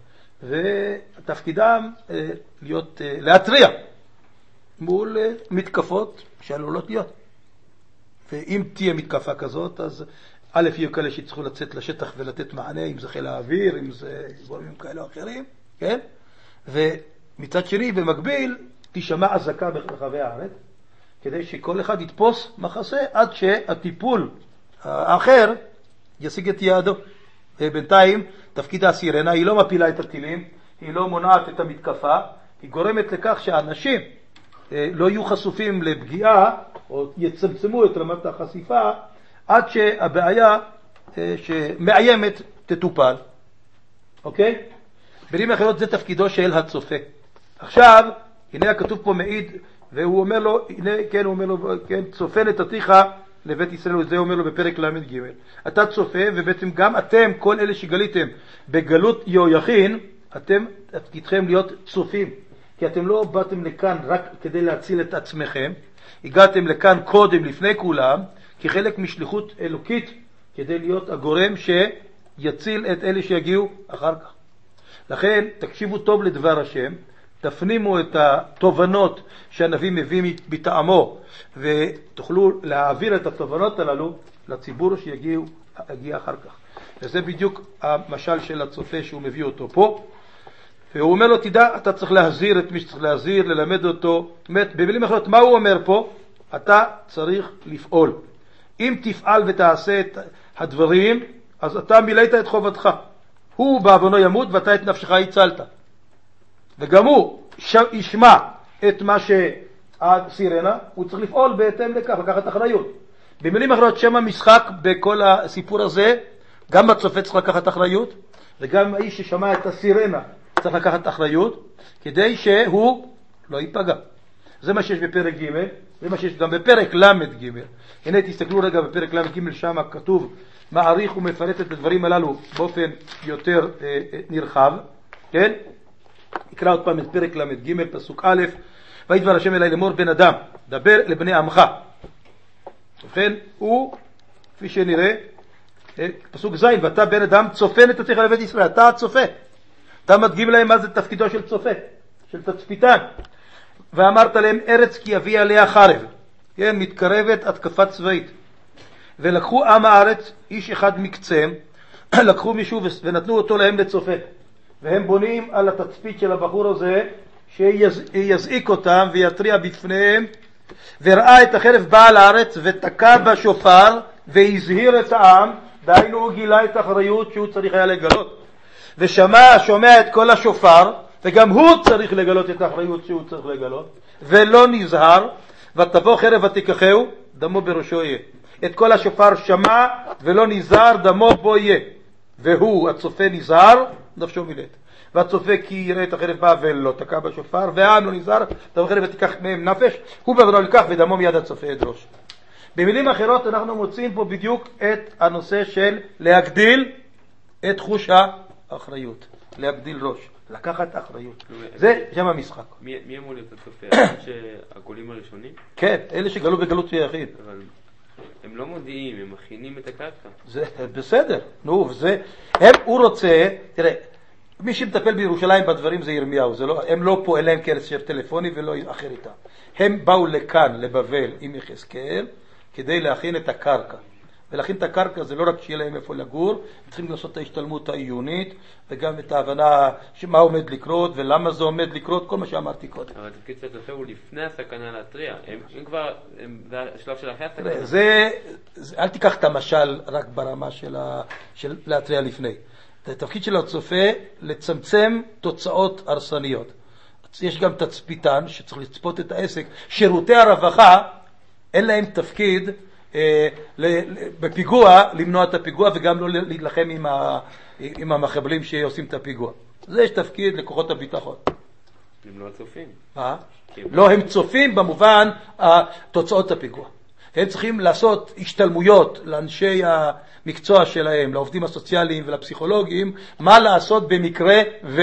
ותפקידם אה, להיות, אה, להטריע מול אה, מתקפות שעלולות להיות. ואם תהיה מתקפה כזאת, אז א' יהיו כאלה שיצטרכו לצאת לשטח ולתת מענה, אם זה חיל האוויר, אם זה גורמים כאלה או אחרים, כן? ומצד שני, במקביל, תשמע אזעקה ברחבי הארץ, כדי שכל אחד יתפוס מחסה עד שהטיפול האחר ישיג את יעדו. ובינתיים, תפקיד הסירנה, היא לא מפילה את הטילים, היא לא מונעת את המתקפה, היא גורמת לכך שהאנשים לא יהיו חשופים לפגיעה, או יצמצמו את רמת החשיפה, עד שהבעיה שמאיימת תטופל. אוקיי? במילים אחרות זה תפקידו של הצופה. עכשיו, הנה הכתוב פה מעיד, והוא אומר לו, הנה, כן, הוא אומר לו, כן, צופה נתתיך לבית ישראל, וזה אומר לו בפרק למד ג'. אתה צופה, ובעצם גם אתם, כל אלה שגליתם בגלות יהויכין, אתם תפקידכם להיות צופים. כי אתם לא באתם לכאן רק כדי להציל את עצמכם, הגעתם לכאן קודם, לפני כולם, כחלק משליחות אלוקית, כדי להיות הגורם שיציל את אלה שיגיעו אחר כך. לכן, תקשיבו טוב לדבר השם, תפנימו את התובנות שהנביא מביא בטעמו, ותוכלו להעביר את התובנות הללו לציבור שיגיע אחר כך. וזה בדיוק המשל של הצופה שהוא מביא אותו פה. והוא אומר לו, תדע, אתה צריך להזהיר את מי שצריך להזהיר, ללמד אותו. באמת, במילים אחרות, מה הוא אומר פה? אתה צריך לפעול. אם תפעל ותעשה את הדברים, אז אתה מילאת את חובתך. הוא בעוונו ימות ואתה את נפשך הצלת. וגם הוא ישמע את מה שהסירנה, הוא צריך לפעול בהתאם לכך, לקחת אחריות. במילים אחרות, שם המשחק בכל הסיפור הזה, גם הצופה צריך לקחת אחריות, וגם האיש ששמע את הסירנה צריך לקחת אחריות, כדי שהוא לא ייפגע. זה מה שיש בפרק ג', זה מה שיש גם בפרק למד ג'. הנה תסתכלו רגע בפרק למד ג', שם כתוב, מעריך ומפרט את הדברים הללו באופן יותר אה, נרחב, כן? נקרא עוד פעם את פרק למד ג', פסוק א', וידבר השם אלי לאמור בן אדם, דבר לבני עמך. ובכן, הוא, כפי שנראה, פסוק ז', ואתה בן אדם צופן את עצמך לבית ישראל, אתה הצופה. אתה מדגים להם מה זה תפקידו של צופה, של תצפיתן. ואמרת להם, ארץ כי יביא עליה חרב. כן, מתקרבת התקפה צבאית. ולקחו עם הארץ, איש אחד מקצם, לקחו מישהו ונתנו אותו להם לצופה. והם בונים על התצפית של הבחור הזה, שיזעיק אותם ויתריע בפניהם, וראה את החרב באה לארץ ותקע בשופר והזהיר את העם, דהיינו הוא גילה את האחריות שהוא צריך היה לגלות. ושמע, שומע את כל השופר, וגם הוא צריך לגלות את האחריות שהוא צריך לגלות, ולא נזהר, ותבוא חרב ותיקחהו, דמו בראשו יהיה. את כל השופר שמע ולא נזהר, דמו בו יהיה. והוא, הצופה נזהר, נפשו מילט. והצופה כי יראה את החרב באה ולא תקע בשופר, והעם לא נזהר, תבוא חרב ותיקח מהם נפש, הוא בבנו לקח ודמו מיד הצופה ידרוש. במילים אחרות אנחנו מוצאים פה בדיוק את הנושא של להגדיל את חוש האחריות, להגדיל ראש, לקחת אחריות. זה שם המשחק. מי אמור להיות הצופה? שהגולים הראשונים? כן, אלה שגלו בגלות יחיד. אבל הם לא מודיעים, הם מכינים את הקרקע. זה בסדר, נו, וזה, הם, הוא רוצה, תראה, מי שמטפל בירושלים בדברים זה ירמיהו, זה לא, הם לא פה, אין להם קשר טלפוני ולא אחר איתם. הם באו לכאן, לבבל, עם יחזקאל, כדי להכין את הקרקע. ולהכין את הקרקע זה לא רק שיהיה להם איפה לגור, הם צריכים לעשות את ההשתלמות העיונית, וגם את ההבנה שמה עומד לקרות, ולמה זה עומד לקרות, כל מה שאמרתי קודם. אבל התפקיד של הצופה הוא לפני הסכנה להתריע. הם, הם כבר, הם, זה השלב של אחרי הסכנה. זה, זה, אל תיקח את המשל רק ברמה של, ה, של להתריע לפני. התפקיד של הצופה לצמצם תוצאות הרסניות. יש גם תצפיתן שצריך לצפות את העסק. שירותי הרווחה, אין להם תפקיד אה, ל, ל, בפיגוע, למנוע את הפיגוע וגם לא להילחם עם, ה, עם המחבלים שעושים את הפיגוע. זה יש תפקיד לכוחות הביטחון. הם לא צופים. מה? לא, הם צופים במובן תוצאות הפיגוע. הם צריכים לעשות השתלמויות לאנשי המקצוע שלהם, לעובדים הסוציאליים ולפסיכולוגים, מה לעשות במקרה ו...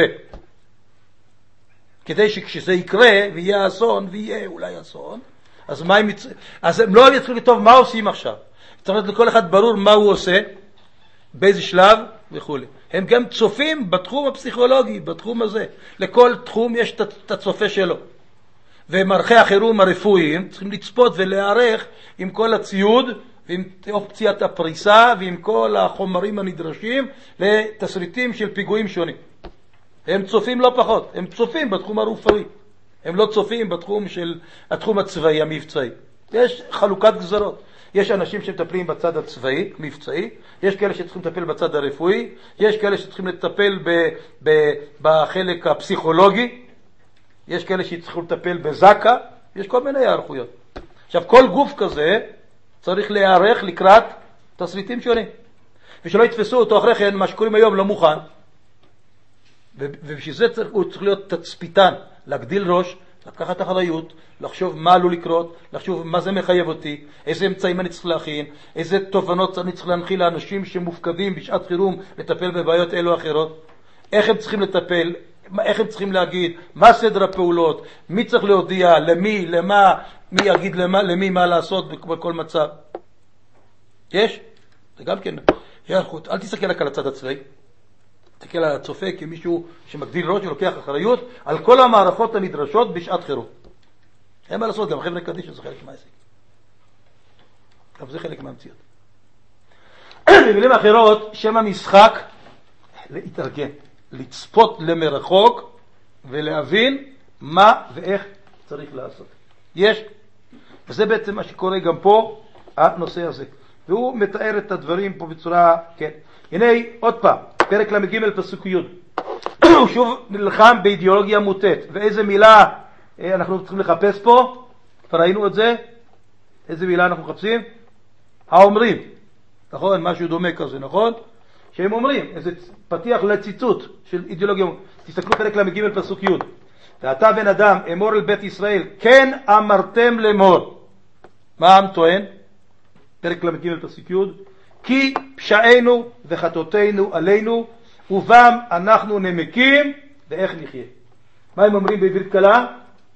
כדי שכשזה יקרה ויהיה אסון, ויהיה אולי אסון, אז, מה הם, יצ... אז הם לא יתחילו לכתוב מה עושים עכשיו. צריך להיות לכל אחד ברור מה הוא עושה, באיזה שלב וכו'. הם גם צופים בתחום הפסיכולוגי, בתחום הזה. לכל תחום יש את הצופה שלו. ומערכי החירום הרפואיים צריכים לצפות ולהערך עם כל הציוד ועם אופציית הפריסה ועם כל החומרים הנדרשים לתסריטים של פיגועים שונים. הם צופים לא פחות, הם צופים בתחום הרפואי. הם לא צופים בתחום של התחום הצבאי, המבצעי. יש חלוקת גזרות. יש אנשים שמטפלים בצד הצבאי, מבצעי, יש כאלה שצריכים לטפל בצד הרפואי, יש כאלה שצריכים לטפל ב, ב, בחלק הפסיכולוגי, יש כאלה שצריכים לטפל בזקה, יש כל מיני הערכויות. עכשיו, כל גוף כזה צריך להיערך לקראת תסריטים שונים. ושלא יתפסו אותו אחרי כן, מה שקוראים היום לא מוכן. ובשביל זה צריך, הוא צריך להיות תצפיתן, להגדיל ראש, לקחת אחריות, לחשוב מה עלול לקרות, לחשוב מה זה מחייב אותי, איזה אמצעים אני צריך להכין, איזה תובנות אני צריך להנחיל לאנשים שמופקדים בשעת חירום לטפל בבעיות אלו או אחרות, איך הם צריכים לטפל, איך הם צריכים להגיד, מה סדר הפעולות, מי צריך להודיע, למי, למה, מי יגיד למה, למי מה לעשות בכל מצב. יש? זה גם כן. יחוד. אל תסתכל רק על הצד הצבאי. תסתכל על הצופה כמישהו שמגדיל ראש ולוקח אחריות על כל המערכות הנדרשות בשעת חירום. אין מה לעשות, גם חבר'ה קדיש זה חלק מהעסק. גם זה חלק מהמציאות. במילים אחרות, שם המשחק להתארגן, לצפות למרחוק ולהבין מה ואיך צריך לעשות. יש, וזה בעצם מה שקורה גם פה, הנושא הזה. והוא מתאר את הדברים פה בצורה, כן. הנה, עוד פעם, פרק למ"ג פסוק י'. הוא שוב נלחם באידיאולוגיה מוטט. ואיזה מילה אנחנו צריכים לחפש פה? כבר ראינו את זה? איזה מילה אנחנו מחפשים? האומרים. נכון? משהו דומה כזה, נכון? שהם אומרים, איזה פתיח לציטוט של אידיאולוגיה. תסתכלו פרק למ"ג פסוק י'. ואתה בן אדם, אמור אל בית ישראל, כן אמרתם לאמור. מה העם טוען? פרק למ"ג פסוק י'. כי פשענו וחטאותינו עלינו, ובם אנחנו נמקים, ואיך נחיה. מה הם אומרים בעברית קלה?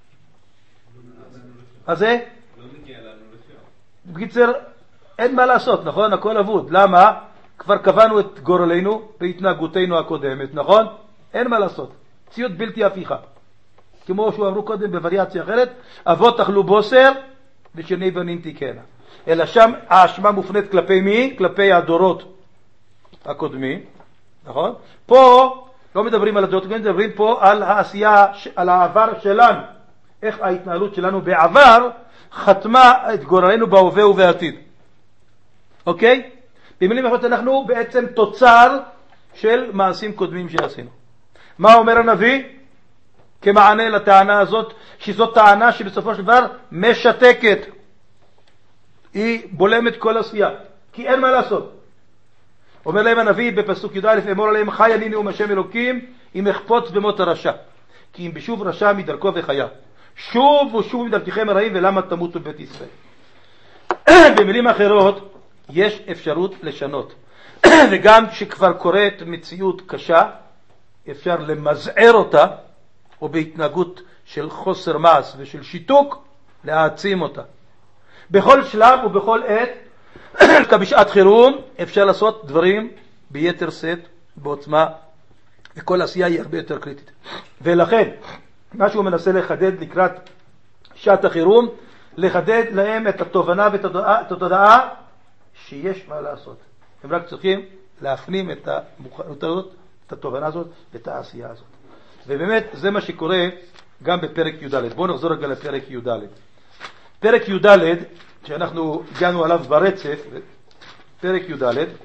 אז זה? לא נגיע לנו לשם. בקיצר, אין מה לעשות, נכון? הכל אבוד. למה? כבר קבענו את גורלנו בהתנהגותנו הקודמת, נכון? אין מה לעשות. ציוד בלתי הפיכה. כמו שהוא אמרו קודם בווריאציה אחרת, אבות אכלו בוסר ושני בנים תיקנה. אלא שם האשמה מופנית כלפי מי? כלפי הדורות הקודמים, נכון? פה לא מדברים על הדורות הקודמים, מדברים פה על העשייה, על העבר שלנו. איך ההתנהלות שלנו בעבר חתמה את גורלנו בהווה ובעתיד. אוקיי? במילים אחרות אנחנו בעצם תוצר של מעשים קודמים שעשינו. מה אומר הנביא? כמענה לטענה הזאת, שזאת טענה שבסופו של דבר משתקת. היא בולמת כל עשייה, כי אין מה לעשות. אומר להם הנביא בפסוק י"א, אמור עליהם חי אני נאום השם אלוקים, אם אכפוץ במות הרשע. כי אם בשוב רשע מדרכו וחיה. שוב ושוב מדרככם הרעים ולמה תמותו בבית ישראל. במילים אחרות, יש אפשרות לשנות. וגם כשכבר קורית מציאות קשה, אפשר למזער אותה, או בהתנהגות של חוסר מעש ושל שיתוק, להעצים אותה. בכל שלב ובכל עת, בשעת חירום, אפשר לעשות דברים ביתר שאת, בעוצמה, וכל עשייה היא הרבה יותר קריטית. ולכן, מה שהוא מנסה לחדד לקראת שעת החירום, לחדד להם את התובנה ואת התודעה שיש מה לעשות. הם רק צריכים להפנים את המוכנות הזאת, את התובנה הזאת ואת העשייה הזאת. ובאמת זה מה שקורה גם בפרק י"ד. בואו נחזור רגע לפרק י"ד. פרק י"ד, שאנחנו הגענו עליו ברצף, פרק י"ד,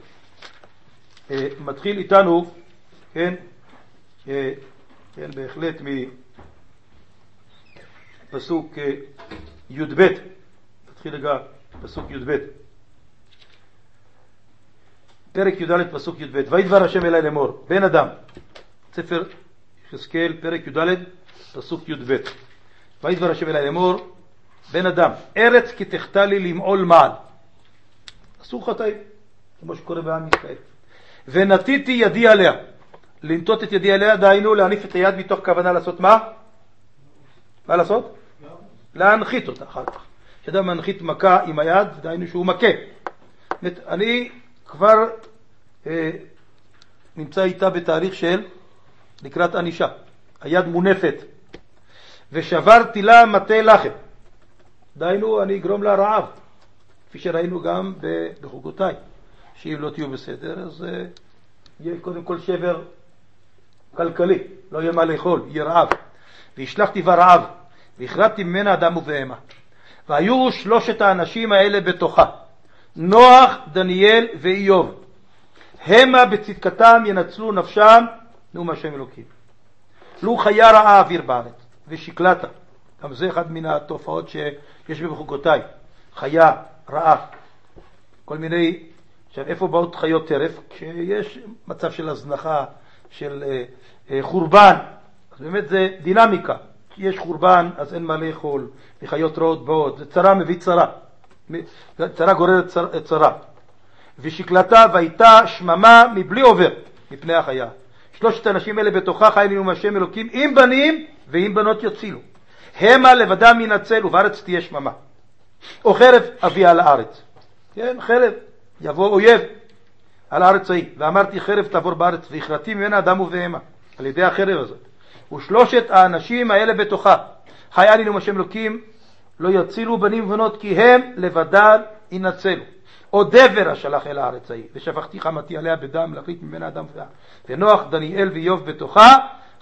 מתחיל איתנו, כן, כן, בהחלט מפסוק י"ב. מתחיל רגע פסוק י"ב. פרק י"ד פסוק י"ב. וידבר השם אלי לאמור, בן אדם. ספר יחזקאל פרק י"ד פסוק י"ב. וידבר השם אלי לאמור, בן אדם, ארץ כי תחתה לי למעול מעל. עשו חטאים, כמו שקורה בעם ישראל. ונתיתי ידי עליה. לנטות את ידי עליה, דהיינו להניף את היד מתוך כוונה לעשות מה? מה לעשות? להנחית אותה אחר כך. שאדם מנחית מכה עם היד, דהיינו שהוא מכה. אני כבר אה, נמצא איתה בתהליך של לקראת אנישה. היד מונפת. ושברתי לה מטה לחם. דהיינו אני אגרום לה רעב. כפי שראינו גם בחוקותיי. שאם לא תהיו בסדר, אז אה, יהיה קודם כל שבר כלכלי. לא יהיה מה לאכול, יהיה רעב. והשלחתי ברעב. והכרתתי ממנה אדם ובהמה. והיו שלושת האנשים האלה בתוכה. נוח, דניאל ואיוב. המה בצדקתם ינצלו נפשם, נאום השם אלוקים. לו חיה רעה אוויר בארץ, ושקלתה. גם זה אחד מן התופעות שיש בחוקותיי. חיה רעה. כל מיני, עכשיו איפה באות חיות טרף? כשיש מצב של הזנחה, של אה, אה, חורבן. אז באמת זה דינמיקה. כי יש חורבן, אז אין מה לאכול. וחיות רעות באות. זה צרה מביא צרה. צרה גוררת צרה, צרה. ושקלתה והייתה שממה מבלי עובר מפני החיה. שלושת האנשים האלה בתוכה חי נאום השם אלוקים עם בנים ועם בנות יצילו. המה לבדם ינצלו וארץ תהיה שממה. או חרב אביא על הארץ. כן, חרב. יבוא אויב על הארץ ההיא. ואמרתי חרב תעבור בארץ והכרתי ממנה אדם ובהמה. על ידי החרב הזאת. ושלושת האנשים האלה בתוכה חי נאום השם אלוקים לא יצילו בנים ובנות כי הם לבדם ינצלו. או דבר השלח אל הארץ ההיא, ושפכתי חמתי עליה בדם, להחליט ממנה אדם ואה. ונוח, דניאל ואיוב בתוכה,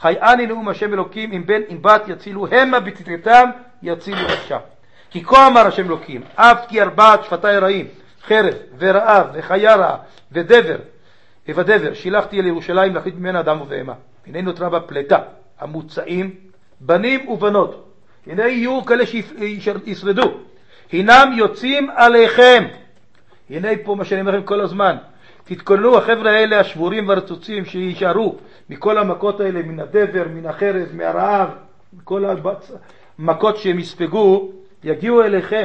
חייאני נאום השם אלוקים, אם בן אם בת יצילו, המה בצאתם יצילו נפשם. כי כה אמר השם אלוקים, אף כי ארבעת שפתי רעים, חרב ורעב וחיה רעה ודבר ודבר, שילחתי אל ירושלים להחליט ממנה אדם ובהמה. הנה נותרה בה פלטה, המוצאים, בנים ובנות. הנה יהיו כאלה שישרדו. הנם יוצאים עליכם. הנה פה מה שאני אומר לכם כל הזמן. תתכוננו החבר'ה האלה השבורים והרצוצים שישארו מכל המכות האלה, מן הדבר, מן החרב, מהרעב, מכל המכות שהם יספגו, יגיעו אליכם.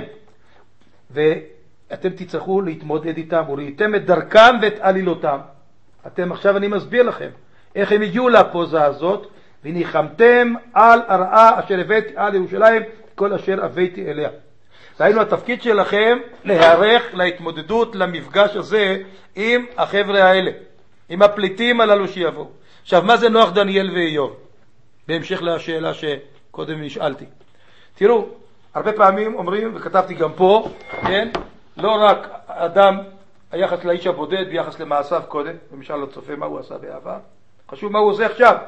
ואתם תצטרכו להתמודד איתם וראיתם את דרכם ואת עלילותם. אתם עכשיו אני מסביר לכם איך הם הגיעו לפוזה הזאת, וניחמתם על הרעה אשר הבאתי על ירושלים כל אשר הבאתי אליה. דהיינו התפקיד שלכם להיערך להתמודדות, למפגש הזה עם החבר'ה האלה, עם הפליטים הללו שיבואו. עכשיו מה זה נוח, דניאל ואיוב? בהמשך לשאלה שקודם נשאלתי. תראו, הרבה פעמים אומרים, וכתבתי גם פה, כן? לא רק אדם, היחס לאיש הבודד ביחס למעשיו קודם, למשל לא צופה מה הוא עשה בעבר, חשוב מה הוא עושה עכשיו.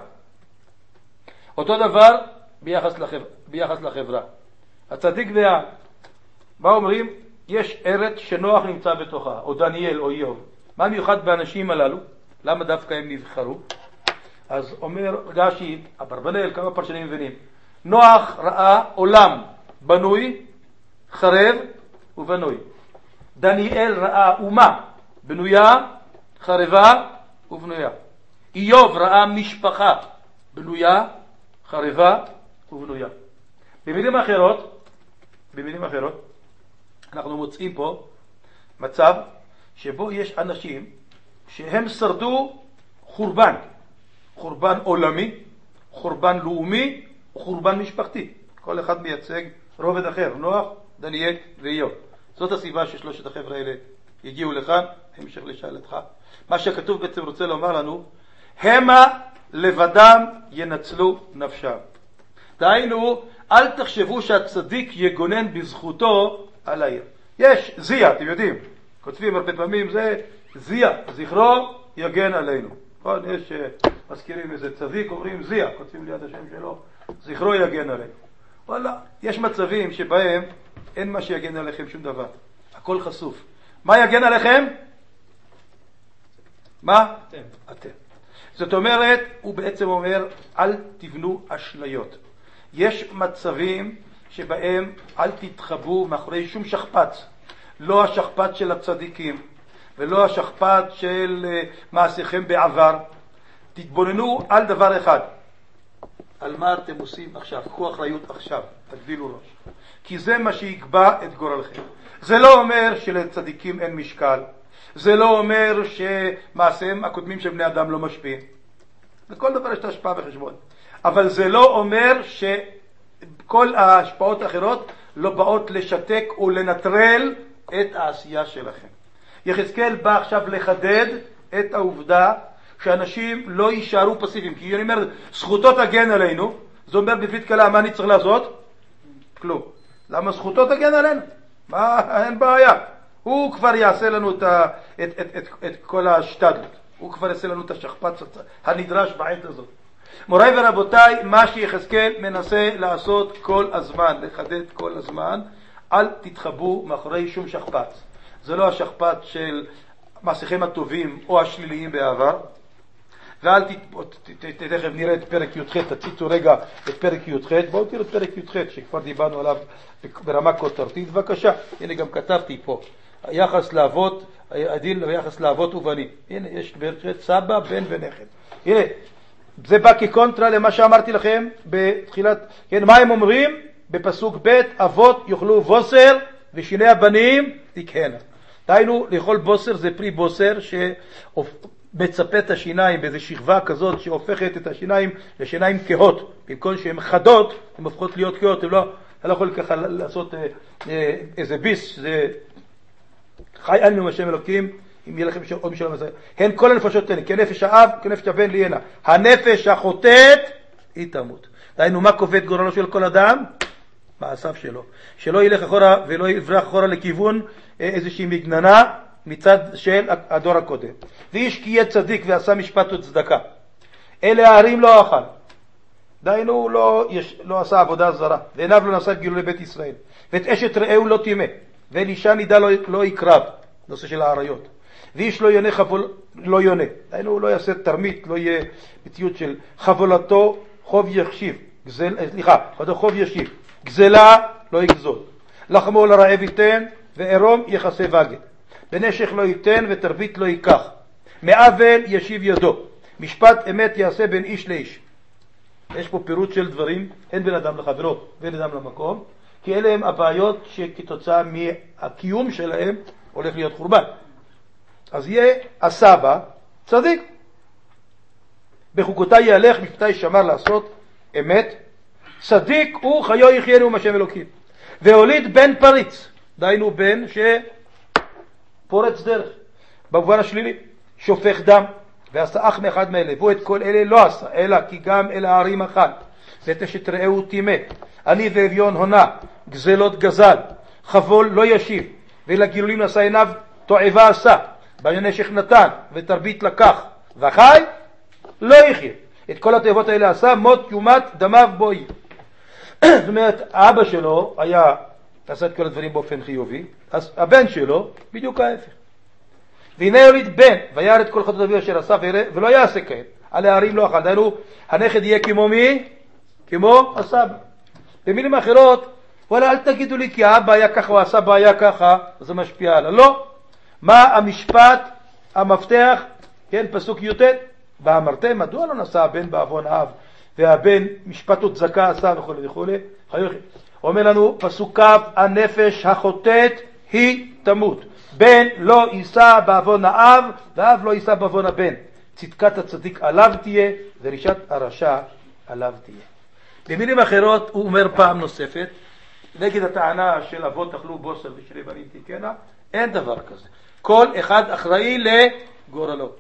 אותו דבר ביחס, לחבר... ביחס לחברה. הצדיק וה... מה אומרים? יש ארץ שנוח נמצא בתוכה, או דניאל או איוב. מה מיוחד באנשים הללו? למה דווקא הם נבחרו? אז אומר רש"י, אברבנאל, כמה פרשנים מבינים, נוח ראה עולם בנוי, חרב ובנוי. דניאל ראה אומה בנויה, חרבה ובנויה. איוב ראה משפחה בנויה, חרבה ובנויה. במילים אחרות, במילים אחרות, אנחנו מוצאים פה מצב שבו יש אנשים שהם שרדו חורבן, חורבן עולמי, חורבן לאומי וחורבן משפחתי. כל אחד מייצג רובד אחר, נוח, דניאל ואיוב. זאת הסיבה ששלושת החבר'ה האלה הגיעו לכאן. המשך לשאלתך. מה שכתוב בעצם רוצה לומר לנו, המה לבדם ינצלו נפשם. דהיינו, אל תחשבו שהצדיק יגונן בזכותו על העיר. יש זיה, אתם יודעים, כותבים הרבה פעמים, זה זיה, זכרו יגן עלינו. נכון? יש מזכירים איזה צדיק, אומרים זיה, כותבים ליד השם שלו, זכרו יגן עלינו. וואלה, יש מצבים שבהם אין מה שיגן עליכם שום דבר. הכל חשוף. מה יגן עליכם? מה? אתם. אתם. זאת אומרת, הוא בעצם אומר, אל תבנו אשליות. יש מצבים שבהם אל תתחבאו מאחורי שום שכפ"ץ. לא השכפ"ץ של הצדיקים, ולא השכפ"ץ של מעשיכם בעבר. תתבוננו על דבר אחד. על מה אתם עושים עכשיו? קחו אחריות עכשיו. תגדילו ראש. כי זה מה שיקבע את גורלכם. זה לא אומר שלצדיקים אין משקל. זה לא אומר שמעשיהם הקודמים של בני אדם לא משפיעים. לכל דבר יש את ההשפעה בחשבון. אבל זה לא אומר שכל ההשפעות האחרות לא באות לשתק או לנטרל את העשייה שלכם. יחזקאל בא עכשיו לחדד את העובדה שאנשים לא יישארו פסיביים. כי אני אומר, זכותו תגן עלינו. זה אומר בפית קלה, מה אני צריך לעשות? כלום. למה זכותו תגן עלינו? מה, אין בעיה. הוא כבר יעשה לנו את, ה, את, את, את, את כל השתדלות. הוא כבר יעשה לנו את השכפ"ץ הנדרש בעת הזאת. מוריי ורבותיי, מה שיחזקאל מנסה לעשות כל הזמן, לחדד כל הזמן, אל תתחבאו מאחורי שום שכפ"ץ. זה לא השכפ"ץ של מעשיכם הטובים או השליליים בעבר. ואל תכף נראה את פרק י"ח, תציצו רגע את פרק י"ח, בואו תראו את פרק י"ח שכבר דיברנו עליו ברמה כותרתית. בבקשה, הנה גם כתבתי פה, היחס לאבות, הדין ביחס לאבות ובנים. הנה יש פרק סבא, בן ונכד. הנה, זה בא כקונטרה למה שאמרתי לכם בתחילת, כן, מה הם אומרים? בפסוק ב' אבות יאכלו בוסר ושיני הבנים תקהנה. דהיינו, לאכול בוסר זה פרי בוסר ש... מצפה את השיניים באיזו שכבה כזאת שהופכת את השיניים לשיניים כהות. במקום שהן חדות, הן הופכות להיות כהות. הם לא, לא יכול ככה לעשות אה, אה, איזה ביס, זה חי אנו השם אלוקים, אם יהיה לכם עוד משלם הזה. הן כל הנפשות הן, כנפש האב, כנפש הבן ליהנה. הנפש החוטאת, היא תמות. דהיינו, מה כובד גורלו של כל אדם? מעשיו שלו. שלא ילך אחורה ולא יברח אחורה לכיוון אה, איזושהי מגננה, מצד של הדור הקודם. ואיש כי יהיה צדיק ועשה משפט וצדקה. אלה הערים לא אכל. דהיינו לא, יש, לא עשה עבודה זרה, ועיניו לא נשא גילוי לבית ישראל, ואת אשת רעהו לא טימא, ואל אישה נידה לא, לא יקרב, נושא של העריות, ואיש לא יונה חבול, לא יונה, דהיינו לא יעשה תרמית, לא יהיה מציאות של חבולתו חוב יחשיב, גזל, סליחה, חוב ישיב, גזלה לא יגזול, לחמו לרעב ייתן, וערום יחסה וגד, בנשך לא ייתן ותרבית לא ייקח, מעוול ישיב ידו, משפט אמת יעשה בין איש לאיש. יש פה פירוט של דברים, אין בין אדם לחברו, בין אדם למקום, כי אלה הם הבעיות שכתוצאה מהקיום שלהם הולך להיות חורבן. אז יהיה הסבא צדיק. בחוקותיי ילך, משפטי שמר לעשות אמת, צדיק הוא חיו יחיינו עם השם אלוקים. והוליד בן פריץ, דהיינו בן שפורץ דרך, במובן השלילי, שופך דם, ועשה אח מאחד מאלה, והוא את כל אלה לא עשה, אלא כי גם אל הערים אכל, ואת אשת רעהו טימא, אני ואביון הונה, גזלות גזל, חבול לא ישיב, ולגילולים נשא עיניו תועבה עשה, בנשך נתן, ותרבית לקח, וחי לא יחיה. את כל התאבות האלה עשה, מות יומת דמיו בו יהיה. זאת אומרת, האבא שלו היה, עשה את כל הדברים באופן חיובי, אז הבן שלו בדיוק ההפך. והנה יוליד בן, וירא את כל חטאות אביו אשר עשה ולא יעשה כהן, על הערים לא אכל. דהיינו, הנכד יהיה כמו מי? כמו הסבא. במילים אחרות, וואלה, אל תגידו לי כי האבא היה ככה או הסבא היה ככה, אז זה משפיע עליו. לא. מה המשפט, המפתח, כן, פסוק י"ט, ואמרתם, מדוע לא נשא הבן בעוון האב, והבן משפט וצדקה עשה וכו' וכו'. אומר לנו, פסוק כ', הנפש החוטאת היא תמות. בן לא יישא בעוון האב, והאב לא יישא בעוון הבן. צדקת הצדיק עליו תהיה, ורישת הרשע עליו תהיה. במילים אחרות, הוא אומר פעם נוספת, נגד הטענה של אבות אכלו בוסר ושרי בנים תקנה, אין דבר כזה. כל אחד אחראי לגורלו.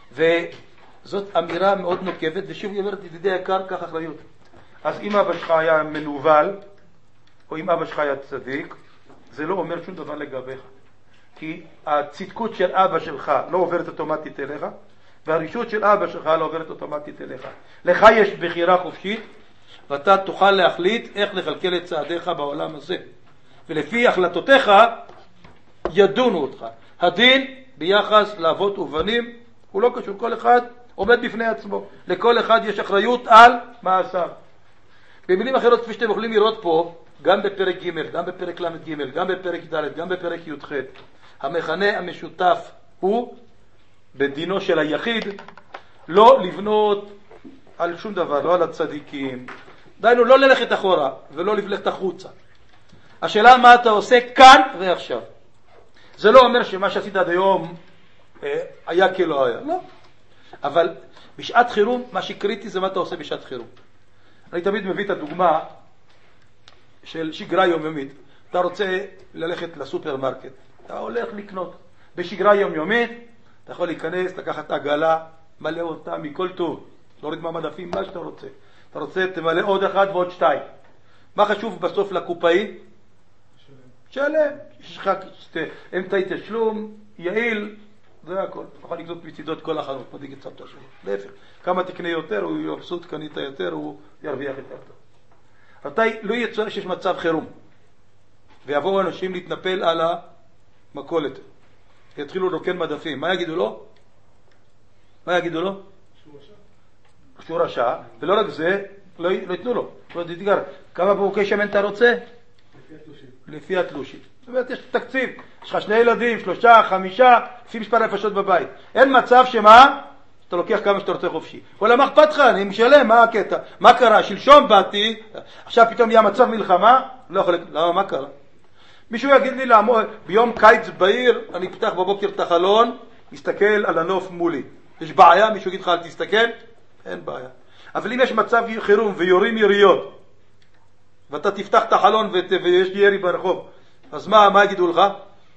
וזאת אמירה מאוד נוקבת, ושוב היא אומרת, ידידי היקר, כך אחריות. אז אם אבא שלך היה מנוול, או אם אבא שלך היה צדיק, זה לא אומר שום דבר לגביך. כי הצדקות של אבא שלך לא עוברת אוטומטית אליך, והרישות של אבא שלך לא עוברת אוטומטית אליך. לך יש בחירה חופשית, ואתה תוכל להחליט איך לכלכל את צעדיך בעולם הזה. ולפי החלטותיך ידונו אותך. הדין ביחס לאבות ובנים הוא לא קשור, כל אחד עומד בפני עצמו. לכל אחד יש אחריות על מעשיו. במילים אחרות, כפי שאתם יכולים לראות פה, גם בפרק ג', גם בפרק ל' ג', גם בפרק ד', גם בפרק י"ח, המכנה המשותף הוא, בדינו של היחיד, לא לבנות על שום דבר, לא על הצדיקים. דיינו, לא ללכת אחורה ולא לבלכת החוצה. השאלה מה אתה עושה כאן ועכשיו. זה לא אומר שמה שעשית עד היום אה, היה כלא היה. לא. אבל בשעת חירום, מה שקריטי זה מה אתה עושה בשעת חירום. אני תמיד מביא את הדוגמה של שגרה יומיומית. אתה רוצה ללכת לסופרמרקט. אתה הולך לקנות. בשגרה יומיומית, אתה יכול להיכנס, לקחת עגלה, מלא אותה מכל טוב. להוריד מהמדפים, מה שאתה רוצה. אתה רוצה, תמלא עוד אחד ועוד שתיים. מה חשוב בסוף לקופאי? שלם. יש לך אמצעי תשלום, יעיל, זה הכל. אתה יכול לקנות מצידות כל החנות, מדאיג את סבתא שלו. להפך, כמה תקנה יותר, הוא יבסוט, קנית יותר, הוא ירוויח יותר טוב. רבותיי, לא יצא שיש מצב חירום, ויבואו אנשים להתנפל על המכולת. יתחילו לרוקן מדפים. מה יגידו לו? מה יגידו לו? שהוא רשע, ולא רק זה, לא, לא יתנו לו. לא תתגר, כמה בקבוקי שמן אתה רוצה? לפי התלושים. לפי התלושים. זאת אומרת, יש תקציב. יש לך שני ילדים, שלושה, חמישה, לפי מספר נפשות בבית. אין מצב שמה? אתה לוקח כמה שאתה רוצה חופשי. וואלה, מה אכפת לך? אני משלם, מה הקטע? מה קרה? שלשום באתי, עכשיו פתאום יהיה מצב מלחמה? לא יכול... למה, מה קרה? מישהו יגיד לי, לעמוד, ביום קיץ בעיר, אני פתח בבוקר את החלון, מסתכל על הנוף מולי. יש בעיה? מישהו יגיד לך, אל תסתכל? אין בעיה. אבל אם יש מצב חירום ויורים יריות, ואתה תפתח את החלון ויש ירי ברחוב, אז מה, מה יגידו לך?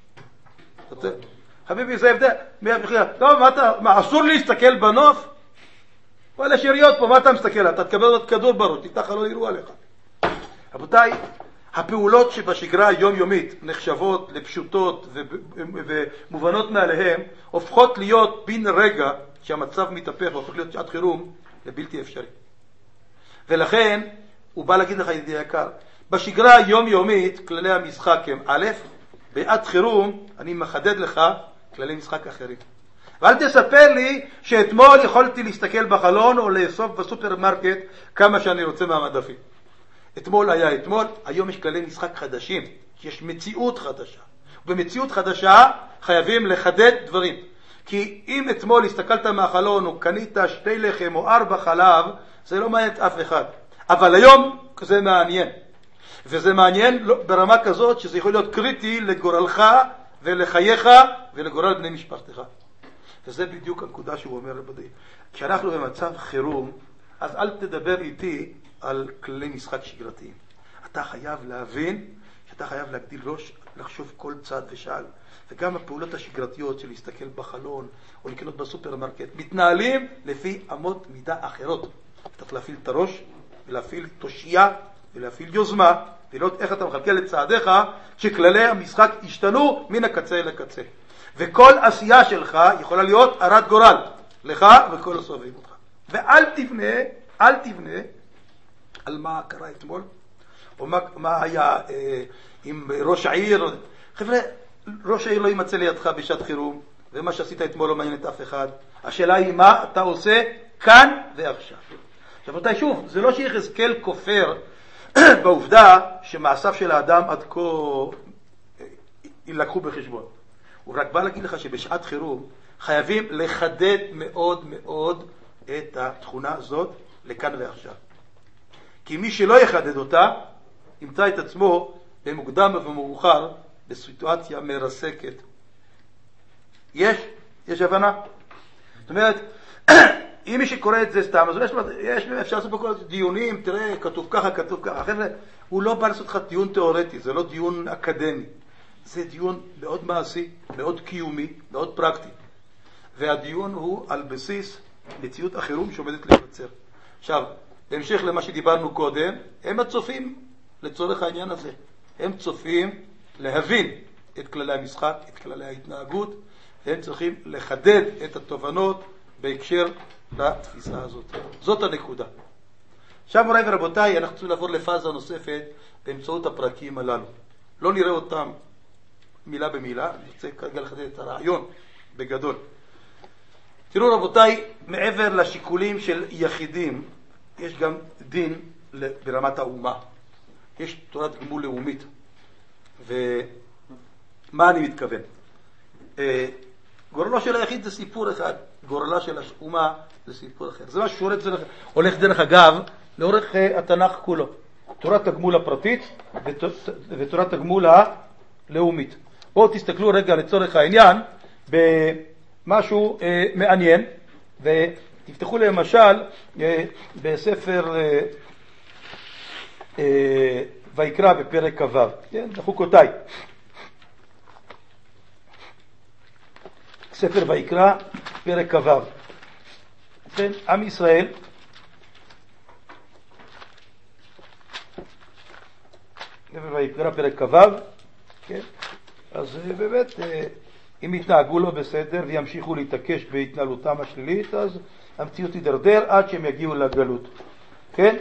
חביבי, זה הבדל. טוב, מה אתה, מה, אסור להסתכל בנוף? וואלה, יש יריות פה, מה אתה מסתכל? אתה תקבל עוד כדור בראש, תפתח לא יראו עליך. רבותיי, הפעולות שבשגרה היומיומית נחשבות לפשוטות ומובנות מעליהם, הופכות להיות בין רגע שהמצב מתהפך והופך להיות שעת חירום לבלתי אפשרי. ולכן הוא בא להגיד לך, ידידי יקר, בשגרה היומיומית כללי המשחק הם א', בעת חירום אני מחדד לך כללי משחק אחרים. ואל תספר לי שאתמול יכולתי להסתכל בחלון או לאסוף בסופרמרקט כמה שאני רוצה מהמדפים. אתמול היה אתמול, היום יש כללי משחק חדשים, יש מציאות חדשה. במציאות חדשה חייבים לחדד דברים. כי אם אתמול הסתכלת מהחלון או קנית שתי לחם או ארבע חלב, זה לא מעניין את אף אחד. אבל היום זה מעניין. וזה מעניין ברמה כזאת שזה יכול להיות קריטי לגורלך ולחייך ולגורל בני משפחתך. וזה בדיוק הנקודה שהוא אומר לבדי. כשאנחנו במצב חירום, אז אל תדבר איתי על כללי משחק שגרתיים. אתה חייב להבין שאתה חייב להגדיל ראש, לחשוב כל צד ושאל. וגם הפעולות השגרתיות של להסתכל בחלון או לקנות בסופרמרקט מתנהלים לפי אמות מידה אחרות. אתה צריך להפעיל את הראש ולהפעיל תושייה ולהפעיל יוזמה ולראות איך אתה מחלקל את צעדיך שכללי המשחק ישתנו מן הקצה לקצה. וכל עשייה שלך יכולה להיות הרת גורל לך וכל הסובבים אותך. ואל תבנה, אל תבנה על מה קרה אתמול או מה, מה היה אה, עם ראש העיר. חבר'ה, ראש העיר לא יימצא לידך בשעת חירום, ומה שעשית אתמול לא מעניין את אף אחד. השאלה היא מה אתה עושה כאן ועכשיו. עכשיו, אותי שוב, זה לא שיחזקאל כופר בעובדה שמעשיו של האדם עד כה ילקחו בחשבון. הוא רק בא להגיד לך שבשעת חירום חייבים לחדד מאוד מאוד את התכונה הזאת לכאן ועכשיו. כי מי שלא יחדד אותה, ימצא את עצמו במוקדם ומאוחר בסיטואציה מרסקת. יש? יש הבנה? זאת אומרת, אם מי שקורא את זה סתם, אז יש, יש, אפשר לעשות בכל דיונים, תראה, כתוב ככה, כתוב ככה. אחרי, הוא לא בא לעשות לך דיון תיאורטי, זה לא דיון אקדמי. זה דיון מאוד מעשי, מאוד קיומי, מאוד פרקטי. והדיון הוא על בסיס מציאות החירום שעומדת להיווצר. עכשיו, בהמשך למה שדיברנו קודם, הם הצופים לצורך העניין הזה. הם צופים להבין את כללי המשחק, את כללי ההתנהגות, והם צריכים לחדד את התובנות בהקשר לתפיסה הזאת. זאת הנקודה. עכשיו מוריי ורבותיי, אנחנו צריכים לעבור לפאזה נוספת באמצעות הפרקים הללו. לא נראה אותם מילה במילה, אני רוצה כרגע לחדד את הרעיון בגדול. תראו רבותיי, מעבר לשיקולים של יחידים, יש גם דין ברמת האומה. יש תורת גמול לאומית. ומה אני מתכוון? גורלו של היחיד זה סיפור אחד, גורלה של האומה זה סיפור אחר. זה מה שהולך דרך, הולך דרך אגב לאורך התנ"ך כולו. תורת הגמול הפרטית ותורת הגמול הלאומית. בואו תסתכלו רגע לצורך העניין במשהו אה, מעניין, ותפתחו למשל אה, בספר אה, אה, ויקרא בפרק כ"ו, כן? בחוקותיי. ספר ויקרא פרק כ"ו. כן, עם ישראל ספר ויקרא פרק כ"ו, כן? אז באמת אם יתנהגו לו בסדר וימשיכו להתעקש בהתנהלותם השלילית, אז המציאות תדרדר עד שהם יגיעו לגלות. כן?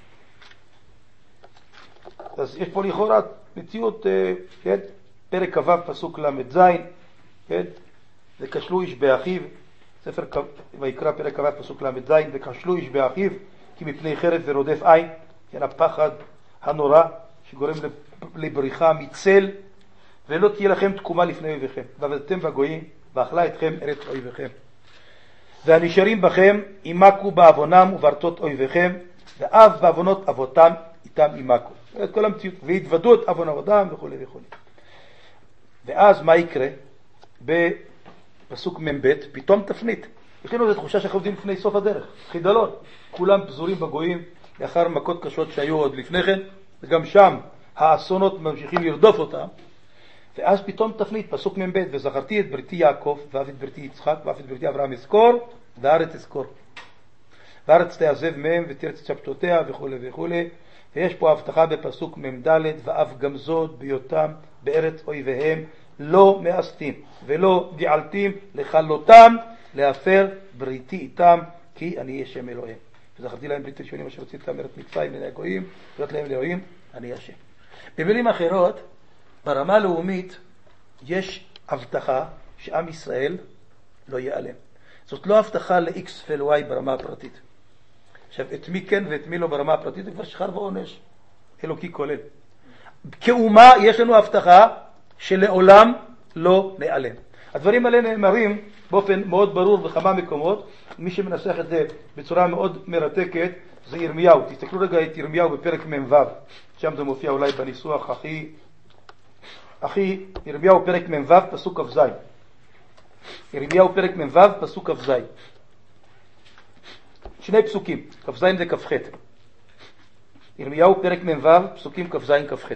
אז יש פה לכאורה מציאות, כן? פרק כ"ו פסוק למ"ז, כן? וכשלו איש באחיו, ספר ויקרא פרק כ"ו פסוק למ"ז, וכשלו איש באחיו כי מפני חרב ורודף עין, כן? הפחד הנורא שגורם לבריחה מצל, ולא תהיה לכם תקומה לפני אויביכם, ועבדתם בגויים, ואכלה אתכם ארץ אויביכם. והנשארים בכם ימקו בעוונם וברטות אויביכם, ואף בעוונות אבותם איתם ימקו. את כל המציאות, והתוודו את עוון אבותם וכו' וכו'. ואז מה יקרה? בפסוק מ"ב, פתאום תפנית. יש לנו איזו תחושה שאנחנו עובדים לפני סוף הדרך, חידלון. כולם פזורים בגויים, לאחר מכות קשות שהיו עוד לפני כן, וגם שם האסונות ממשיכים לרדוף אותם. ואז פתאום תפנית, פסוק מ"ב, וזכרתי את בריתי יעקב, ואף את בריתי יצחק, ואף את בריתי אברהם אזכור, והארץ אזכור. והארץ תעזב מהם ותרץ את שבתותיה וכו' וכו'. ויש פה הבטחה בפסוק מ"ד, ואף גם זאת בהיותם בארץ אויביהם לא מאסתים ולא געלתים לכלותם להפר בריתי איתם, כי אני השם אלוהים. וזכרתי להם ברית ראשונים אשר הוצאתי מארץ מצרים מן הגויים, להיות להם לאלוהים, אני השם. במילים אחרות, ברמה הלאומית יש הבטחה שעם ישראל לא ייעלם. זאת לא הבטחה ל-X ול-Y ברמה הפרטית. עכשיו, את מי כן ואת מי לא ברמה הפרטית, זה כבר שכר ועונש, אלוקי כולל. כאומה יש לנו הבטחה שלעולם לא נעלם. הדברים האלה נאמרים באופן מאוד ברור בכמה מקומות. מי שמנסח את זה בצורה מאוד מרתקת זה ירמיהו. תסתכלו רגע את ירמיהו בפרק מ"ו, שם זה מופיע אולי בניסוח הכי הכי ירמיהו פרק מ"ו פסוק כ"ז. ירמיהו פרק מ"ו פסוק כ"ז. שני פסוקים, כ"ז זה כ"ח. ירמיהו פרק מ"ו פסוקים כ"ז כ"ח.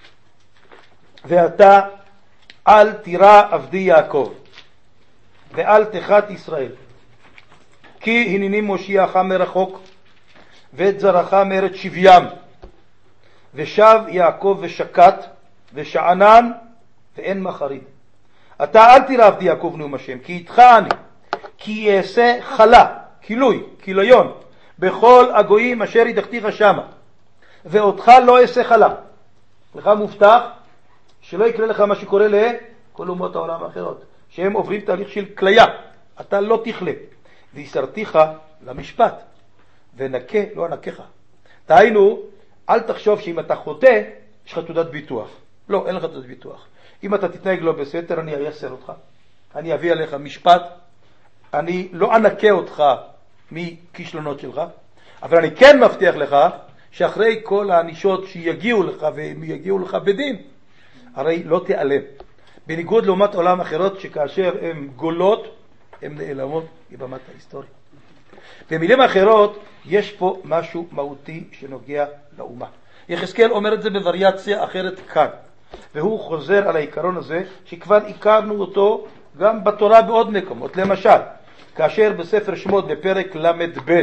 ואתה אל תירא עבדי יעקב ואל תחת ישראל, כי הנני מושיעך מרחוק ואת זרעך מארץ שבים, ושב יעקב ושקט ושענן ואין מחריד. אתה אל תירא עבדי יעקב נאום השם, כי איתך אני, כי אעשה חלה, כילוי, כיליון, בכל הגויים אשר ידחתיך שמה, ואותך לא אעשה חלה. לך מובטח שלא יקרה לך מה שקורה לכל אומות העולם האחרות, שהם עוברים תהליך של כליה. אתה לא תכלה. ויסרתיך למשפט, ונקה לא אנקך. תהיינו, אל תחשוב שאם אתה חוטא, יש לך תעודת ביטוח. לא, אין לך תעודת ביטוח. אם אתה תתנהג לא בסתר, אני אייסר אותך. אני אביא עליך משפט. אני לא אנקה אותך מכישלונות שלך, אבל אני כן מבטיח לך שאחרי כל האנישות שיגיעו לך, והם יגיעו לך בדין, הרי לא תיעלם. בניגוד לעומת עולם אחרות שכאשר הן גולות, הן נעלמות מבמת ההיסטוריה. במילים אחרות, יש פה משהו מהותי שנוגע לאומה. יחזקאל אומר את זה בווריאציה אחרת כאן, והוא חוזר על העיקרון הזה שכבר הכרנו אותו גם בתורה בעוד מקומות. למשל, כאשר בספר שמות בפרק למד ב'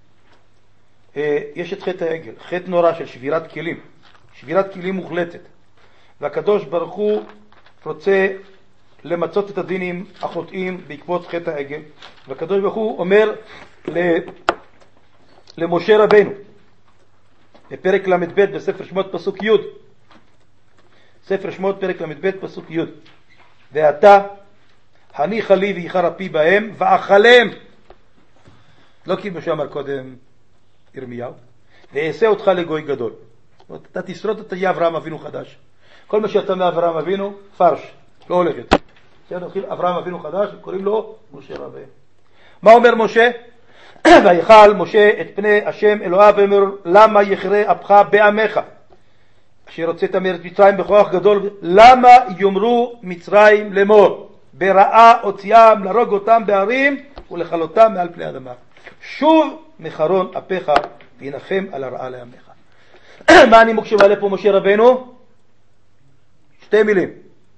יש את חטא העגל, חטא נורא של שבירת כלים, שבירת כלים מוחלטת, והקדוש ברוך הוא רוצה למצות את הדין עם החוטאים בעקבות חטא העגל, והקדוש ברוך הוא אומר למשה רבנו בפרק למד ב' בספר שמות פסוק י', ספר שמות פרק למד ב' פסוק י', ואתה הניחה לי ויחר אפי בהם ואכלם, לא כמו שאמר קודם ירמיהו, ואעשה אותך לגוי גדול. אתה תשרוד, אתה תהיה אברהם אבינו חדש. כל מה שאתה מאברהם אבינו פרש, לא הולכת. אברהם אבינו חדש, קוראים לו משה רבנו. מה אומר משה? ויחל משה את פני השם אלוהיו ואומר, למה יכרה אפך בעמך אשר הוצאת מארץ מצרים בכוח גדול? למה יאמרו מצרים לאמור, ברעה הוציאם, להרוג אותם בערים ולכלותם מעל פני אדמה? שוב מחרון אפיך וינחם על הרעה לעמך. מה הנימוק שמעלה פה משה רבנו? שתי מילים.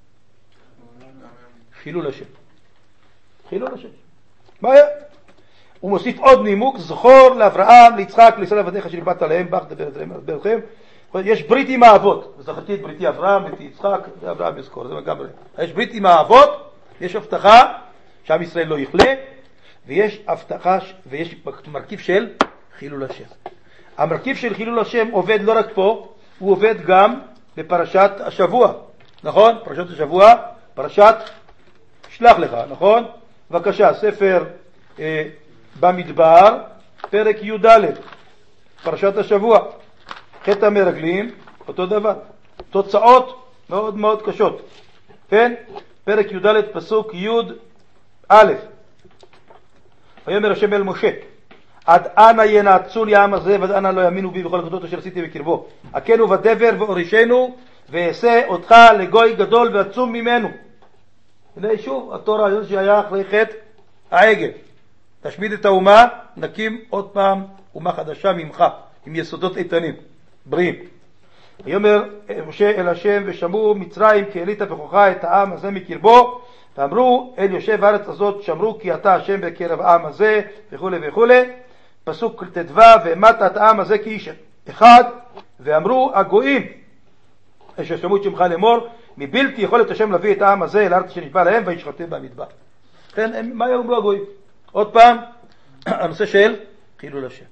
חילול השם. חילול השם. מה היה? הוא מוסיף עוד נימוק, זכור לאברהם, ליצחק, לישראל עבדיך שנשבעת עליהם, בך דבר דבריכם. יש ברית עם האבות. זכרתי את בריתי אברהם, בריתי יצחק, זה אברהם יזכור, זה גם ברית. יש ברית עם האבות, יש הבטחה שעם ישראל לא יכלה, ויש הבטחה ויש מרכיב של חילול השם. המרכיב של חילול השם עובד לא רק פה, הוא עובד גם בפרשת השבוע. נכון? פרשת השבוע, פרשת שלח לך, נכון? בבקשה, ספר אה, במדבר, פרק י' ד', פרשת השבוע, חטא המרגלים, אותו דבר. תוצאות מאוד מאוד קשות. כן? פרק י' ד' פסוק י' א', ויאמר השם אל משה, עד אנה ינעצוני העם הזה ועד אנה לא יאמינו בי בכל הגדולות אשר עשיתי בקרבו, הכנו בדבר ואורישנו ואעשה אותך לגוי גדול ועצום ממנו. הנה שוב אותו רעיון שהיה אחרי חטא העגל, תשמיד את האומה, נקים עוד פעם אומה חדשה ממך עם יסודות איתנים בריאים. ויאמר משה אל השם, ושמעו מצרים כי העלית בכוחה את העם הזה מקרבו, ואמרו אל יושב הארץ הזאת שמרו כי אתה השם בקרב העם הזה וכו' וכו'. פסוק ט"ו, והמית את העם הזה כאיש אחד, ואמרו הגויים אשר שמעו את שמך לאמור, מבלתי יכולת השם להביא את העם הזה אל הארץ שנשבע להם וישחטם במדבר. כן, מה יאמרו הגויים? עוד פעם הנושא של חילול השם.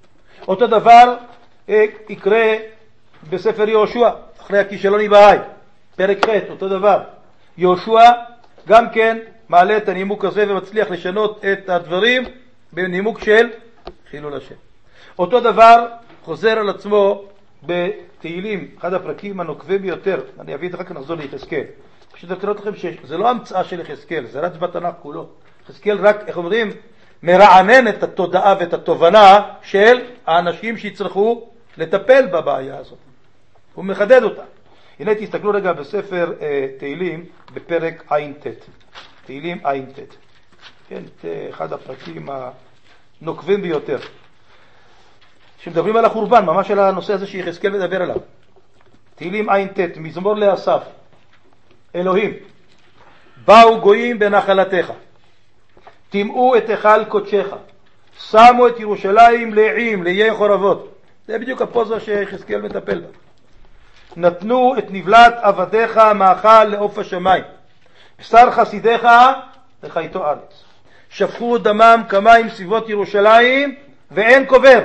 אותו דבר יקרה בספר יהושע, אחרי הכישלון בהאי, פרק ח', אותו דבר. יהושע גם כן מעלה את הנימוק הזה ומצליח לשנות את הדברים בנימוק של חילול השם. אותו דבר חוזר על עצמו בתהילים, אחד הפרקים הנוקבים ביותר. אני אביא את זה, אחר כך נחזור ליחזקאל. פשוט אתן לכם שזה לא המצאה של יחזקאל, זה רץ בתנ"ך כולו. יחזקאל רק, איך אומרים, מרענן את התודעה ואת התובנה של האנשים שיצטרכו לטפל בבעיה הזאת. הוא מחדד אותה. הנה תסתכלו רגע בספר אה, תהילים בפרק ע"ט. תהילים ע"ט. כן, זה אחד הפרקים הנוקבים ביותר. שמדברים על החורבן, ממש על הנושא הזה שיחזקאל מדבר עליו. תהילים ע"ט, מזמור לאסף. אלוהים, באו גויים בנחלתך, טימאו את היכל קודשך, שמו את ירושלים לעיים, לעיי חורבות. זה בדיוק הפוזה שיחזקאל מטפל בה. נתנו את נבלת עבדיך מאכל לעוף השמיים, בשר חסידיך לחייתו ארץ. שפכו דמם כמים סביבות ירושלים ואין קובר.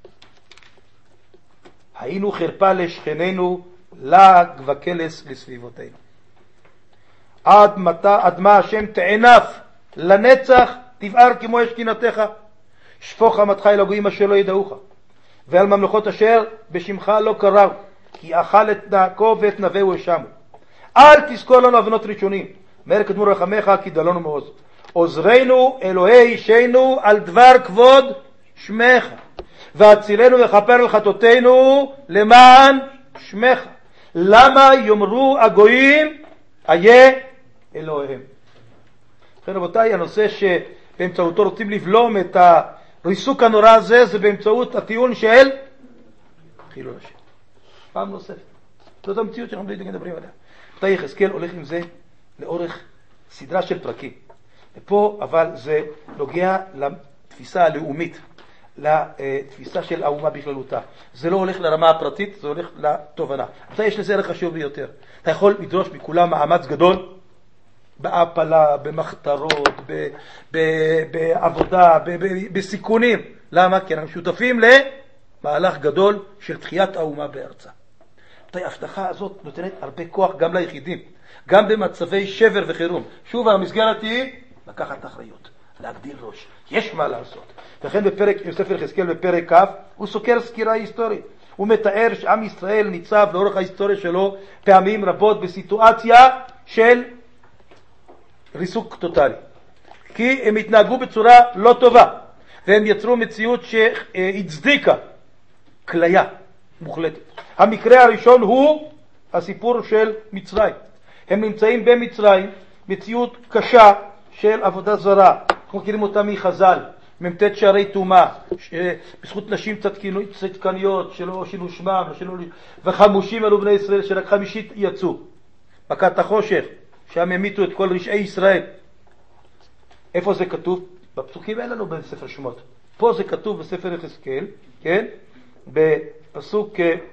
היינו חרפה לשכננו, לעג וקלס לסביבותינו. עד מתי, עד מה השם תענף לנצח תבער כמו אש קנאתך. שפוך חמתך אל הגויים אשר לא ידעוך, ועל ממלכות אשר בשמך לא קראו, כי אכל את נעקו ואת נביאו השמו. אל תזכור לנו אבנות ראשונים, מהר קדמו רחמך כי דלנו מעוז. עוזרנו אלוהי אישנו על דבר כבוד שמך, והצילנו וכפר על חטאותינו למען שמך. למה יאמרו הגויים איה אלוהיהם? לכן רבותיי, הנושא שבאמצעותו רוצים לבלום את הריסוק הנורא הזה, זה באמצעות הטיעון של חילול השם. פעם נוספת. זאת המציאות שאנחנו מדברים עליה. מתי יחזקאל הולך עם זה לאורך סדרה של פרקים. ופה אבל זה נוגע לתפיסה הלאומית, לתפיסה של האומה בכללותה. זה לא הולך לרמה הפרטית, זה הולך לתובנה. מתי יש לזה ערך חשוב ביותר? אתה יכול לדרוש מכולם מאמץ גדול, בהפלה, במחתרות, ב- ב- בעבודה, ב- ב- בסיכונים. למה? כי אנחנו שותפים למהלך גדול של תחיית האומה בארצה. ההבטחה הזאת נותנת הרבה כוח גם ליחידים, גם במצבי שבר וחירום. שוב, המסגרת היא לקחת אחריות, להגדיל ראש. יש מה לעשות. וכן בפרק, בספר יחזקאל בפרק כ', הוא סוקר סקירה היסטורית. הוא מתאר שעם ישראל ניצב לאורך ההיסטוריה שלו פעמים רבות בסיטואציה של ריסוק טוטלי. כי הם התנהגו בצורה לא טובה, והם יצרו מציאות שהצדיקה כליה מוחלטת. המקרה הראשון הוא הסיפור של מצרים. הם נמצאים במצרים, מציאות קשה של עבודה זרה. אנחנו מכירים אותה מחז"ל, ממתת שערי טומאה, בזכות נשים צדקניות שלא שינו שמם, וחמושים אלו בני ישראל שרק חמישית יצאו. מכת החושך, שם המיתו את כל רשעי ישראל. איפה זה כתוב? בפסוקים אין לנו בספר שמות. פה זה כתוב בספר יחזקאל, כן? בפסוק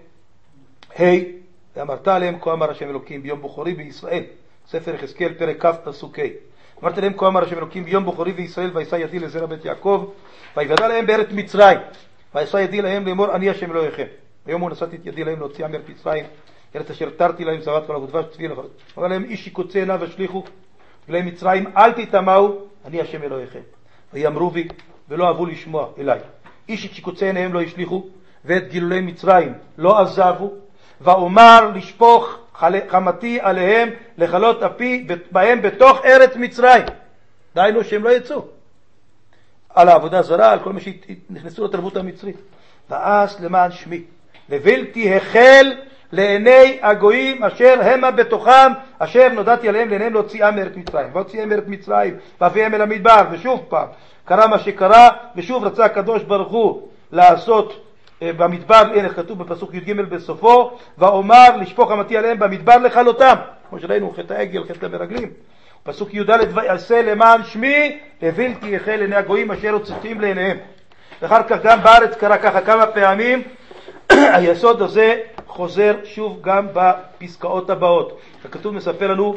ה' ואמרת עליהם כה אמר השם אלוקים ביום בוחרי בישראל. ספר יחזקאל פרק כ' פסוק ה'. אמרת עליהם כה אמר השם אלוקים ביום בוחרי בישראל, וישא ידי לזרע בית יעקב, ויוודע להם בארץ מצרים, וישא ידי להם לאמור אני השם אלוהיכם. ביום הוא נשאתי את ידי להם להוציאם מארץ מצרים, ארץ אשר תרתי להם זבת חלב ודבש צבי לחלב. אמר להם איש יקוצי עיניו ושליחו אלי מצרים, אל תטמאו, אני השם אלוהיכם. ויאמרו בי ולא אהבו לשמוע אליי. איש את שיקוצי עיניהם לא ישליחו, ואת גילולי מצרים לא עזבו, ואומר לשפוך חמתי עליהם לחלות אפי בהם בתוך ארץ מצרים. דהיינו שהם לא יצאו על העבודה זרה, על כל מה שנכנסו לתרבות המצרית. ואז למען שמי לבלתי החל לעיני הגויים אשר המה בתוכם, אשר נודעתי עליהם לעיניהם להוציאם מארץ מצרים. והוציאם מארץ מצרים ואביהם אל המדבר. ושוב פעם קרה מה שקרה, ושוב רצה הקדוש ברוך הוא לעשות במדבר, הנה כתוב בפסוק י"ג בסופו, ואומר לשפוך חמתי עליהם במדבר לכלותם, כמו שראינו חטא העגל, חטא המרגלים. פסוק י"ד ויעשה למען שמי לבלתי יחל לעיני הגויים אשר הוצאתים לעיניהם. ואחר כך גם בארץ קרה ככה כמה פעמים. היסוד הזה חוזר שוב גם בפסקאות הבאות. הכתוב מספר לנו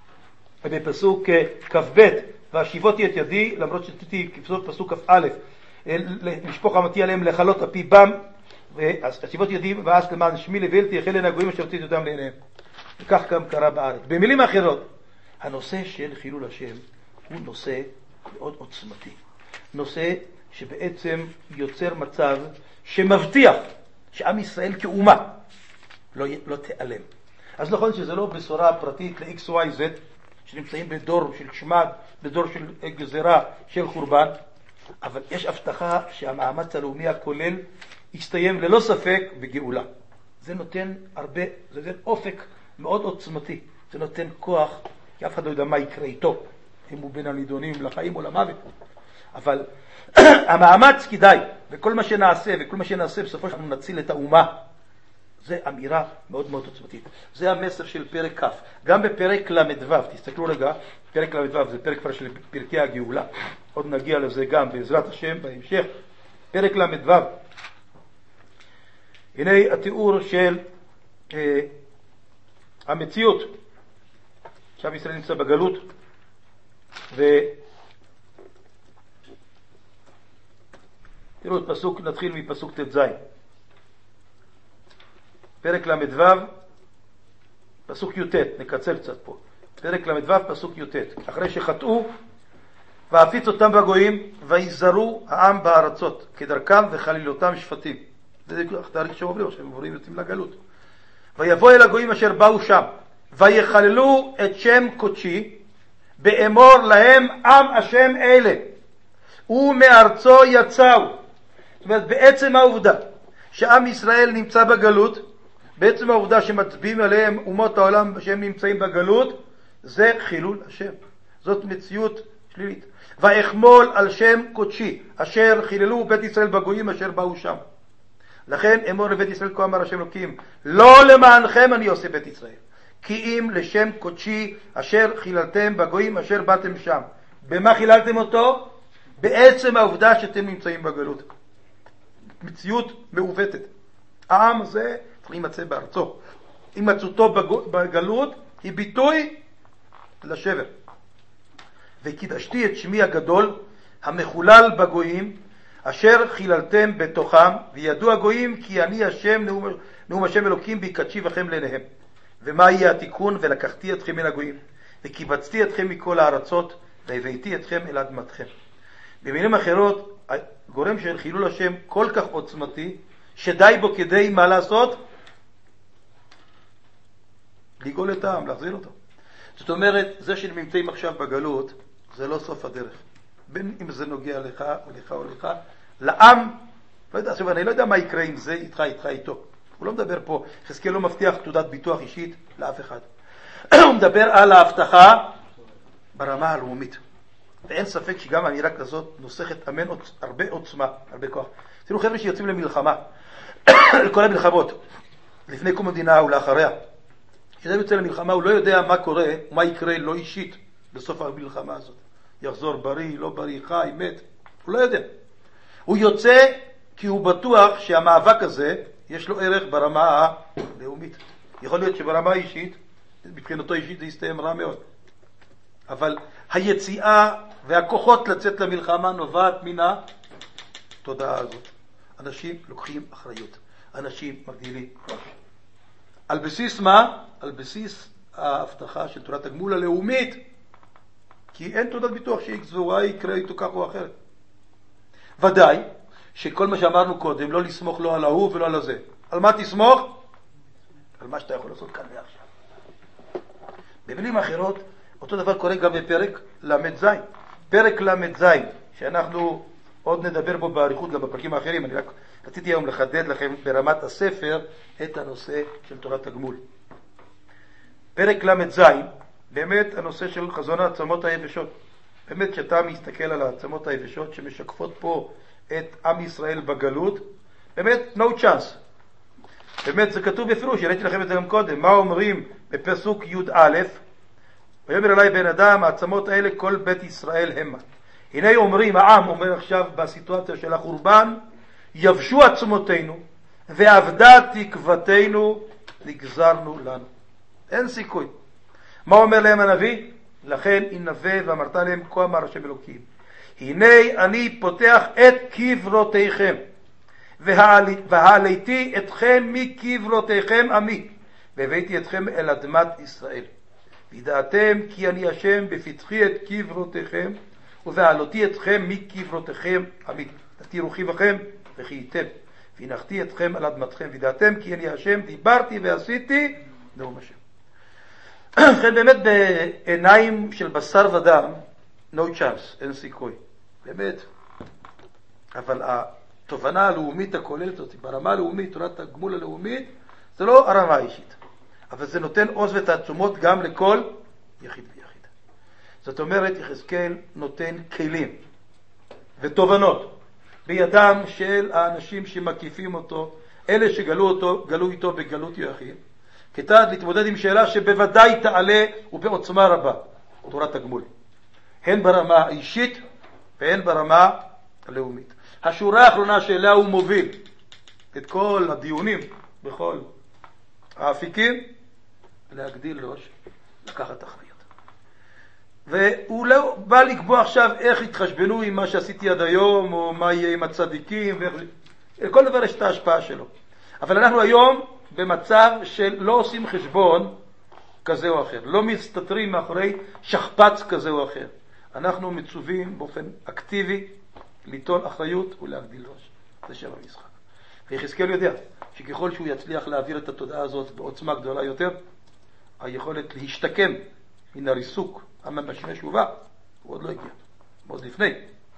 בפסוק כ"ב, והשיבותי את ידי, למרות שתיתי פסוק כ"א, לשפוך חמתי עליהם, לכלות אפי בם, והציבות ידים ואס למען שמי לבלתי יחל בין הגויים אשר הוצאתי אותם לעיניהם. וכך גם קרה בארץ. במילים אחרות, הנושא של חילול השם הוא נושא מאוד עוצמתי. נושא שבעצם יוצר מצב שמבטיח שעם ישראל כאומה לא, לא תיעלם. אז נכון שזה לא בשורה פרטית ל-X Y Z שנמצאים בדור של שמד, בדור של גזרה של חורבן, אבל יש הבטחה שהמאמץ הלאומי הכולל יסתיים ללא ספק בגאולה. זה נותן הרבה, זה נותן אופק מאוד עוצמתי, זה נותן כוח, כי אף אחד לא יודע מה יקרה איתו, אם הוא בין הנידונים לחיים או למוות. אבל המאמץ כדאי, וכל מה שנעשה, וכל מה שנעשה בסופו שלנו נציל את האומה. זה אמירה מאוד מאוד עוצמתית. זה המסר של פרק כ'. גם בפרק למדוו, תסתכלו רגע, פרק למדוו זה פרק כבר של פרקי הגאולה. עוד נגיע לזה גם בעזרת השם בהמשך. פרק למדוו. הנה התיאור של אה, המציאות. עכשיו ישראל נמצא בגלות, ו... תראו את פסוק, נתחיל מפסוק ת' פרק למדוו, פסוק י', נקצר קצת פה. פרק למדוו, פסוק י', אחרי שחטאו, והפיץ אותם בגויים, ויזרו העם בארצות, כדרכם וחלילותם שפטים. זה תאריך שעוברים, שהם עוברים יוצאים לגלות. ויבוא אל הגויים אשר באו שם, ויחללו את שם קודשי, באמור להם עם השם אלה, ומארצו יצאו. זאת אומרת, בעצם העובדה שעם ישראל נמצא בגלות, בעצם העובדה שמצביעים עליהם אומות העולם שהם נמצאים בגלות, זה חילול השם. זאת מציאות שלילית. ואחמול על שם קודשי, אשר חיללו בית ישראל בגויים אשר באו שם. לכן אמור לבית ישראל כה אמר השם אלוקים, לא למענכם אני עושה בית ישראל, כי אם לשם קודשי אשר חיללתם בגויים אשר באתם שם. במה חיללתם אותו? בעצם העובדה שאתם נמצאים בגלות. מציאות מעוותת. העם הזה צריך להימצא בארצו. הימצאותו בגלות היא ביטוי לשבר. וקידשתי את שמי הגדול המחולל בגויים אשר חיללתם בתוכם, וידעו הגויים כי אני השם נאום, נאום השם אלוקים ביקדשי בכם לעיניהם. ומה יהיה התיקון? ולקחתי אתכם מן הגויים וקיבצתי אתכם מכל הארצות והבאתי אתכם אל אדמתכם. במילים אחרות, הגורם של חילול השם כל כך עוצמתי, שדי בו כדי מה לעשות? לגאול את העם, להחזיר אותו. זאת אומרת, זה שנמצאים עכשיו בגלות, זה לא סוף הדרך. בין אם זה נוגע לך או לך או לך, לעם, לא יודע, עכשיו אני לא יודע מה יקרה עם זה, איתך, איתך, איתו. הוא לא מדבר פה, חזקאל לא מבטיח תעודת ביטוח אישית לאף אחד. הוא מדבר על ההבטחה ברמה הלאומית. ואין ספק שגם האמירה כזאת נוסחת אמן הרבה עוצמה, הרבה כוח. תראו חבר'ה שיוצאים למלחמה, לכל המלחמות, לפני קום המדינה ולאחריה. כשאדם יוצא למלחמה הוא לא יודע מה קורה, מה יקרה לא אישית בסוף המלחמה הזאת. יחזור בריא, לא בריא, חי, מת, הוא לא יודע. הוא יוצא כי הוא בטוח שהמאבק הזה יש לו ערך ברמה הלאומית. יכול להיות שברמה האישית, מבחינתו אישית זה יסתיים רע מאוד. אבל היציאה והכוחות לצאת למלחמה נובעת מן התודעה הזאת. אנשים לוקחים אחריות. אנשים מגדילים ראש. על בסיס מה? על בסיס ההבטחה של תורת הגמול הלאומית. כי אין תעודת ביטוח שיקזורה יקרה איתו כך או אחרת. ודאי שכל מה שאמרנו קודם, לא לסמוך לא על ההוא ולא על הזה. על מה תסמוך? על מה שאתה יכול לעשות כאן ועכשיו. במילים אחרות, אותו דבר קורה גם בפרק למד זין. פרק למד זין, שאנחנו עוד נדבר בו בעריכות גם בפרקים האחרים. אני רק רציתי היום לחדד לכם ברמת הספר את הנושא של תורת הגמול. פרק למד זין, באמת הנושא של חזון העצמות היבשות. באמת שאתה מסתכל על העצמות היבשות שמשקפות פה את עם ישראל בגלות, באמת no chance. באמת זה כתוב בפירוש, הראיתי לכם את זה גם קודם. מה אומרים בפסוק י' א', ויאמר אליי בן אדם, העצמות האלה כל בית ישראל המה. הנה אומרים, העם אומר עכשיו בסיטואציה של החורבן, יבשו עצמותינו ועבדה תקוותנו נגזרנו לנו. אין סיכוי. מה אומר להם הנביא? לכן הנבא ואמרת להם כה אמר השם אלוקים, הנה אני פותח את קברותיכם, והעליתי אתכם מקברותיכם עמי, והבאתי אתכם אל אדמת ישראל. וידעתם כי אני השם בפתחי את קברותיכם, ובהעלותי אתכם מקברותיכם עמי. נתתי רוחי בכם וחייתם, והנחתי אתכם על אדמתכם. וידעתם כי אני השם, דיברתי ועשיתי, נאום השם. לכן באמת בעיניים של בשר ודם, no chance, אין סיכוי. באמת. אבל התובנה הלאומית הכוללת אותי, ברמה הלאומית, תורת הגמול הלאומית, זה לא הרמה האישית. אבל זה נותן עוז ותעצומות גם לכל יחיד ויחיד. זאת אומרת, יחזקאל נותן כלים ותובנות בידם של האנשים שמקיפים אותו, אלה שגלו אותו, גלו איתו בגלות יחיד, כיצד להתמודד עם שאלה שבוודאי תעלה ובעוצמה רבה, תורת הגמול. הן ברמה האישית והן ברמה הלאומית. השורה האחרונה שאליה הוא מוביל את כל הדיונים בכל האפיקים, להגדיל ראש, לקחת אחריות. והוא לא בא לקבוע עכשיו איך יתחשבנו עם מה שעשיתי עד היום, או מה יהיה עם הצדיקים, ואיך... כל דבר יש את ההשפעה שלו. אבל אנחנו היום במצב של לא עושים חשבון כזה או אחר, לא מסתתרים מאחורי שכפץ כזה או אחר. אנחנו מצווים באופן אקטיבי ליטול אחריות ולהגדיל ראש. זה שם המשחק. ויחזקאל יודע שככל שהוא יצליח להעביר את התודעה הזאת בעוצמה גדולה יותר, היכולת להשתקם מן הריסוק הממשי שובה, הוא עוד לא הגיע, עוד לפני,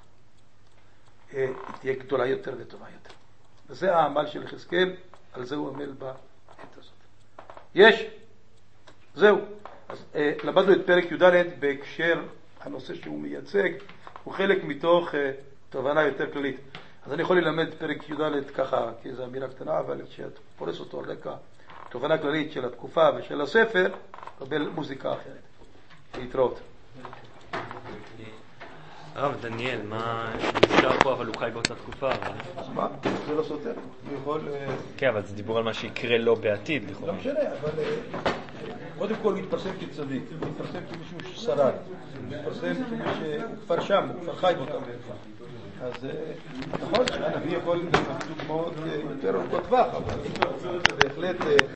היא תהיה גדולה יותר וטובה יותר. וזה העמל של יחזקאל, על זה הוא עמל בעת הזאת. יש, זהו. אז אה, למדנו את פרק י"ד בהקשר הנושא שהוא מייצג, הוא חלק מתוך אה, תובנה יותר כללית. אז אני יכול ללמד פרק י"ד ככה, כי זו אמירה קטנה, אבל כשאת פורס אותו על רקע תובנה כללית של התקופה ושל הספר, קבל מוזיקה אחרת. להתראות. הרב דניאל, מה נשאר פה, אבל הוא חי באותה תקופה? מה? זה לא סותר. הוא יכול... כן, אבל זה דיבור על מה שיקרה לו בעתיד. לא משנה, אבל... קודם כל הוא מתפרסם כצדיק, הוא מתפרסם כמישהו ששרד, הוא מתפרסם כמי שהוא כבר שם, הוא כבר חי באותה תקופה. אז נכון, הנביא יכול לתת דוגמאות יותר ארוכות טווח, אבל בהחלט...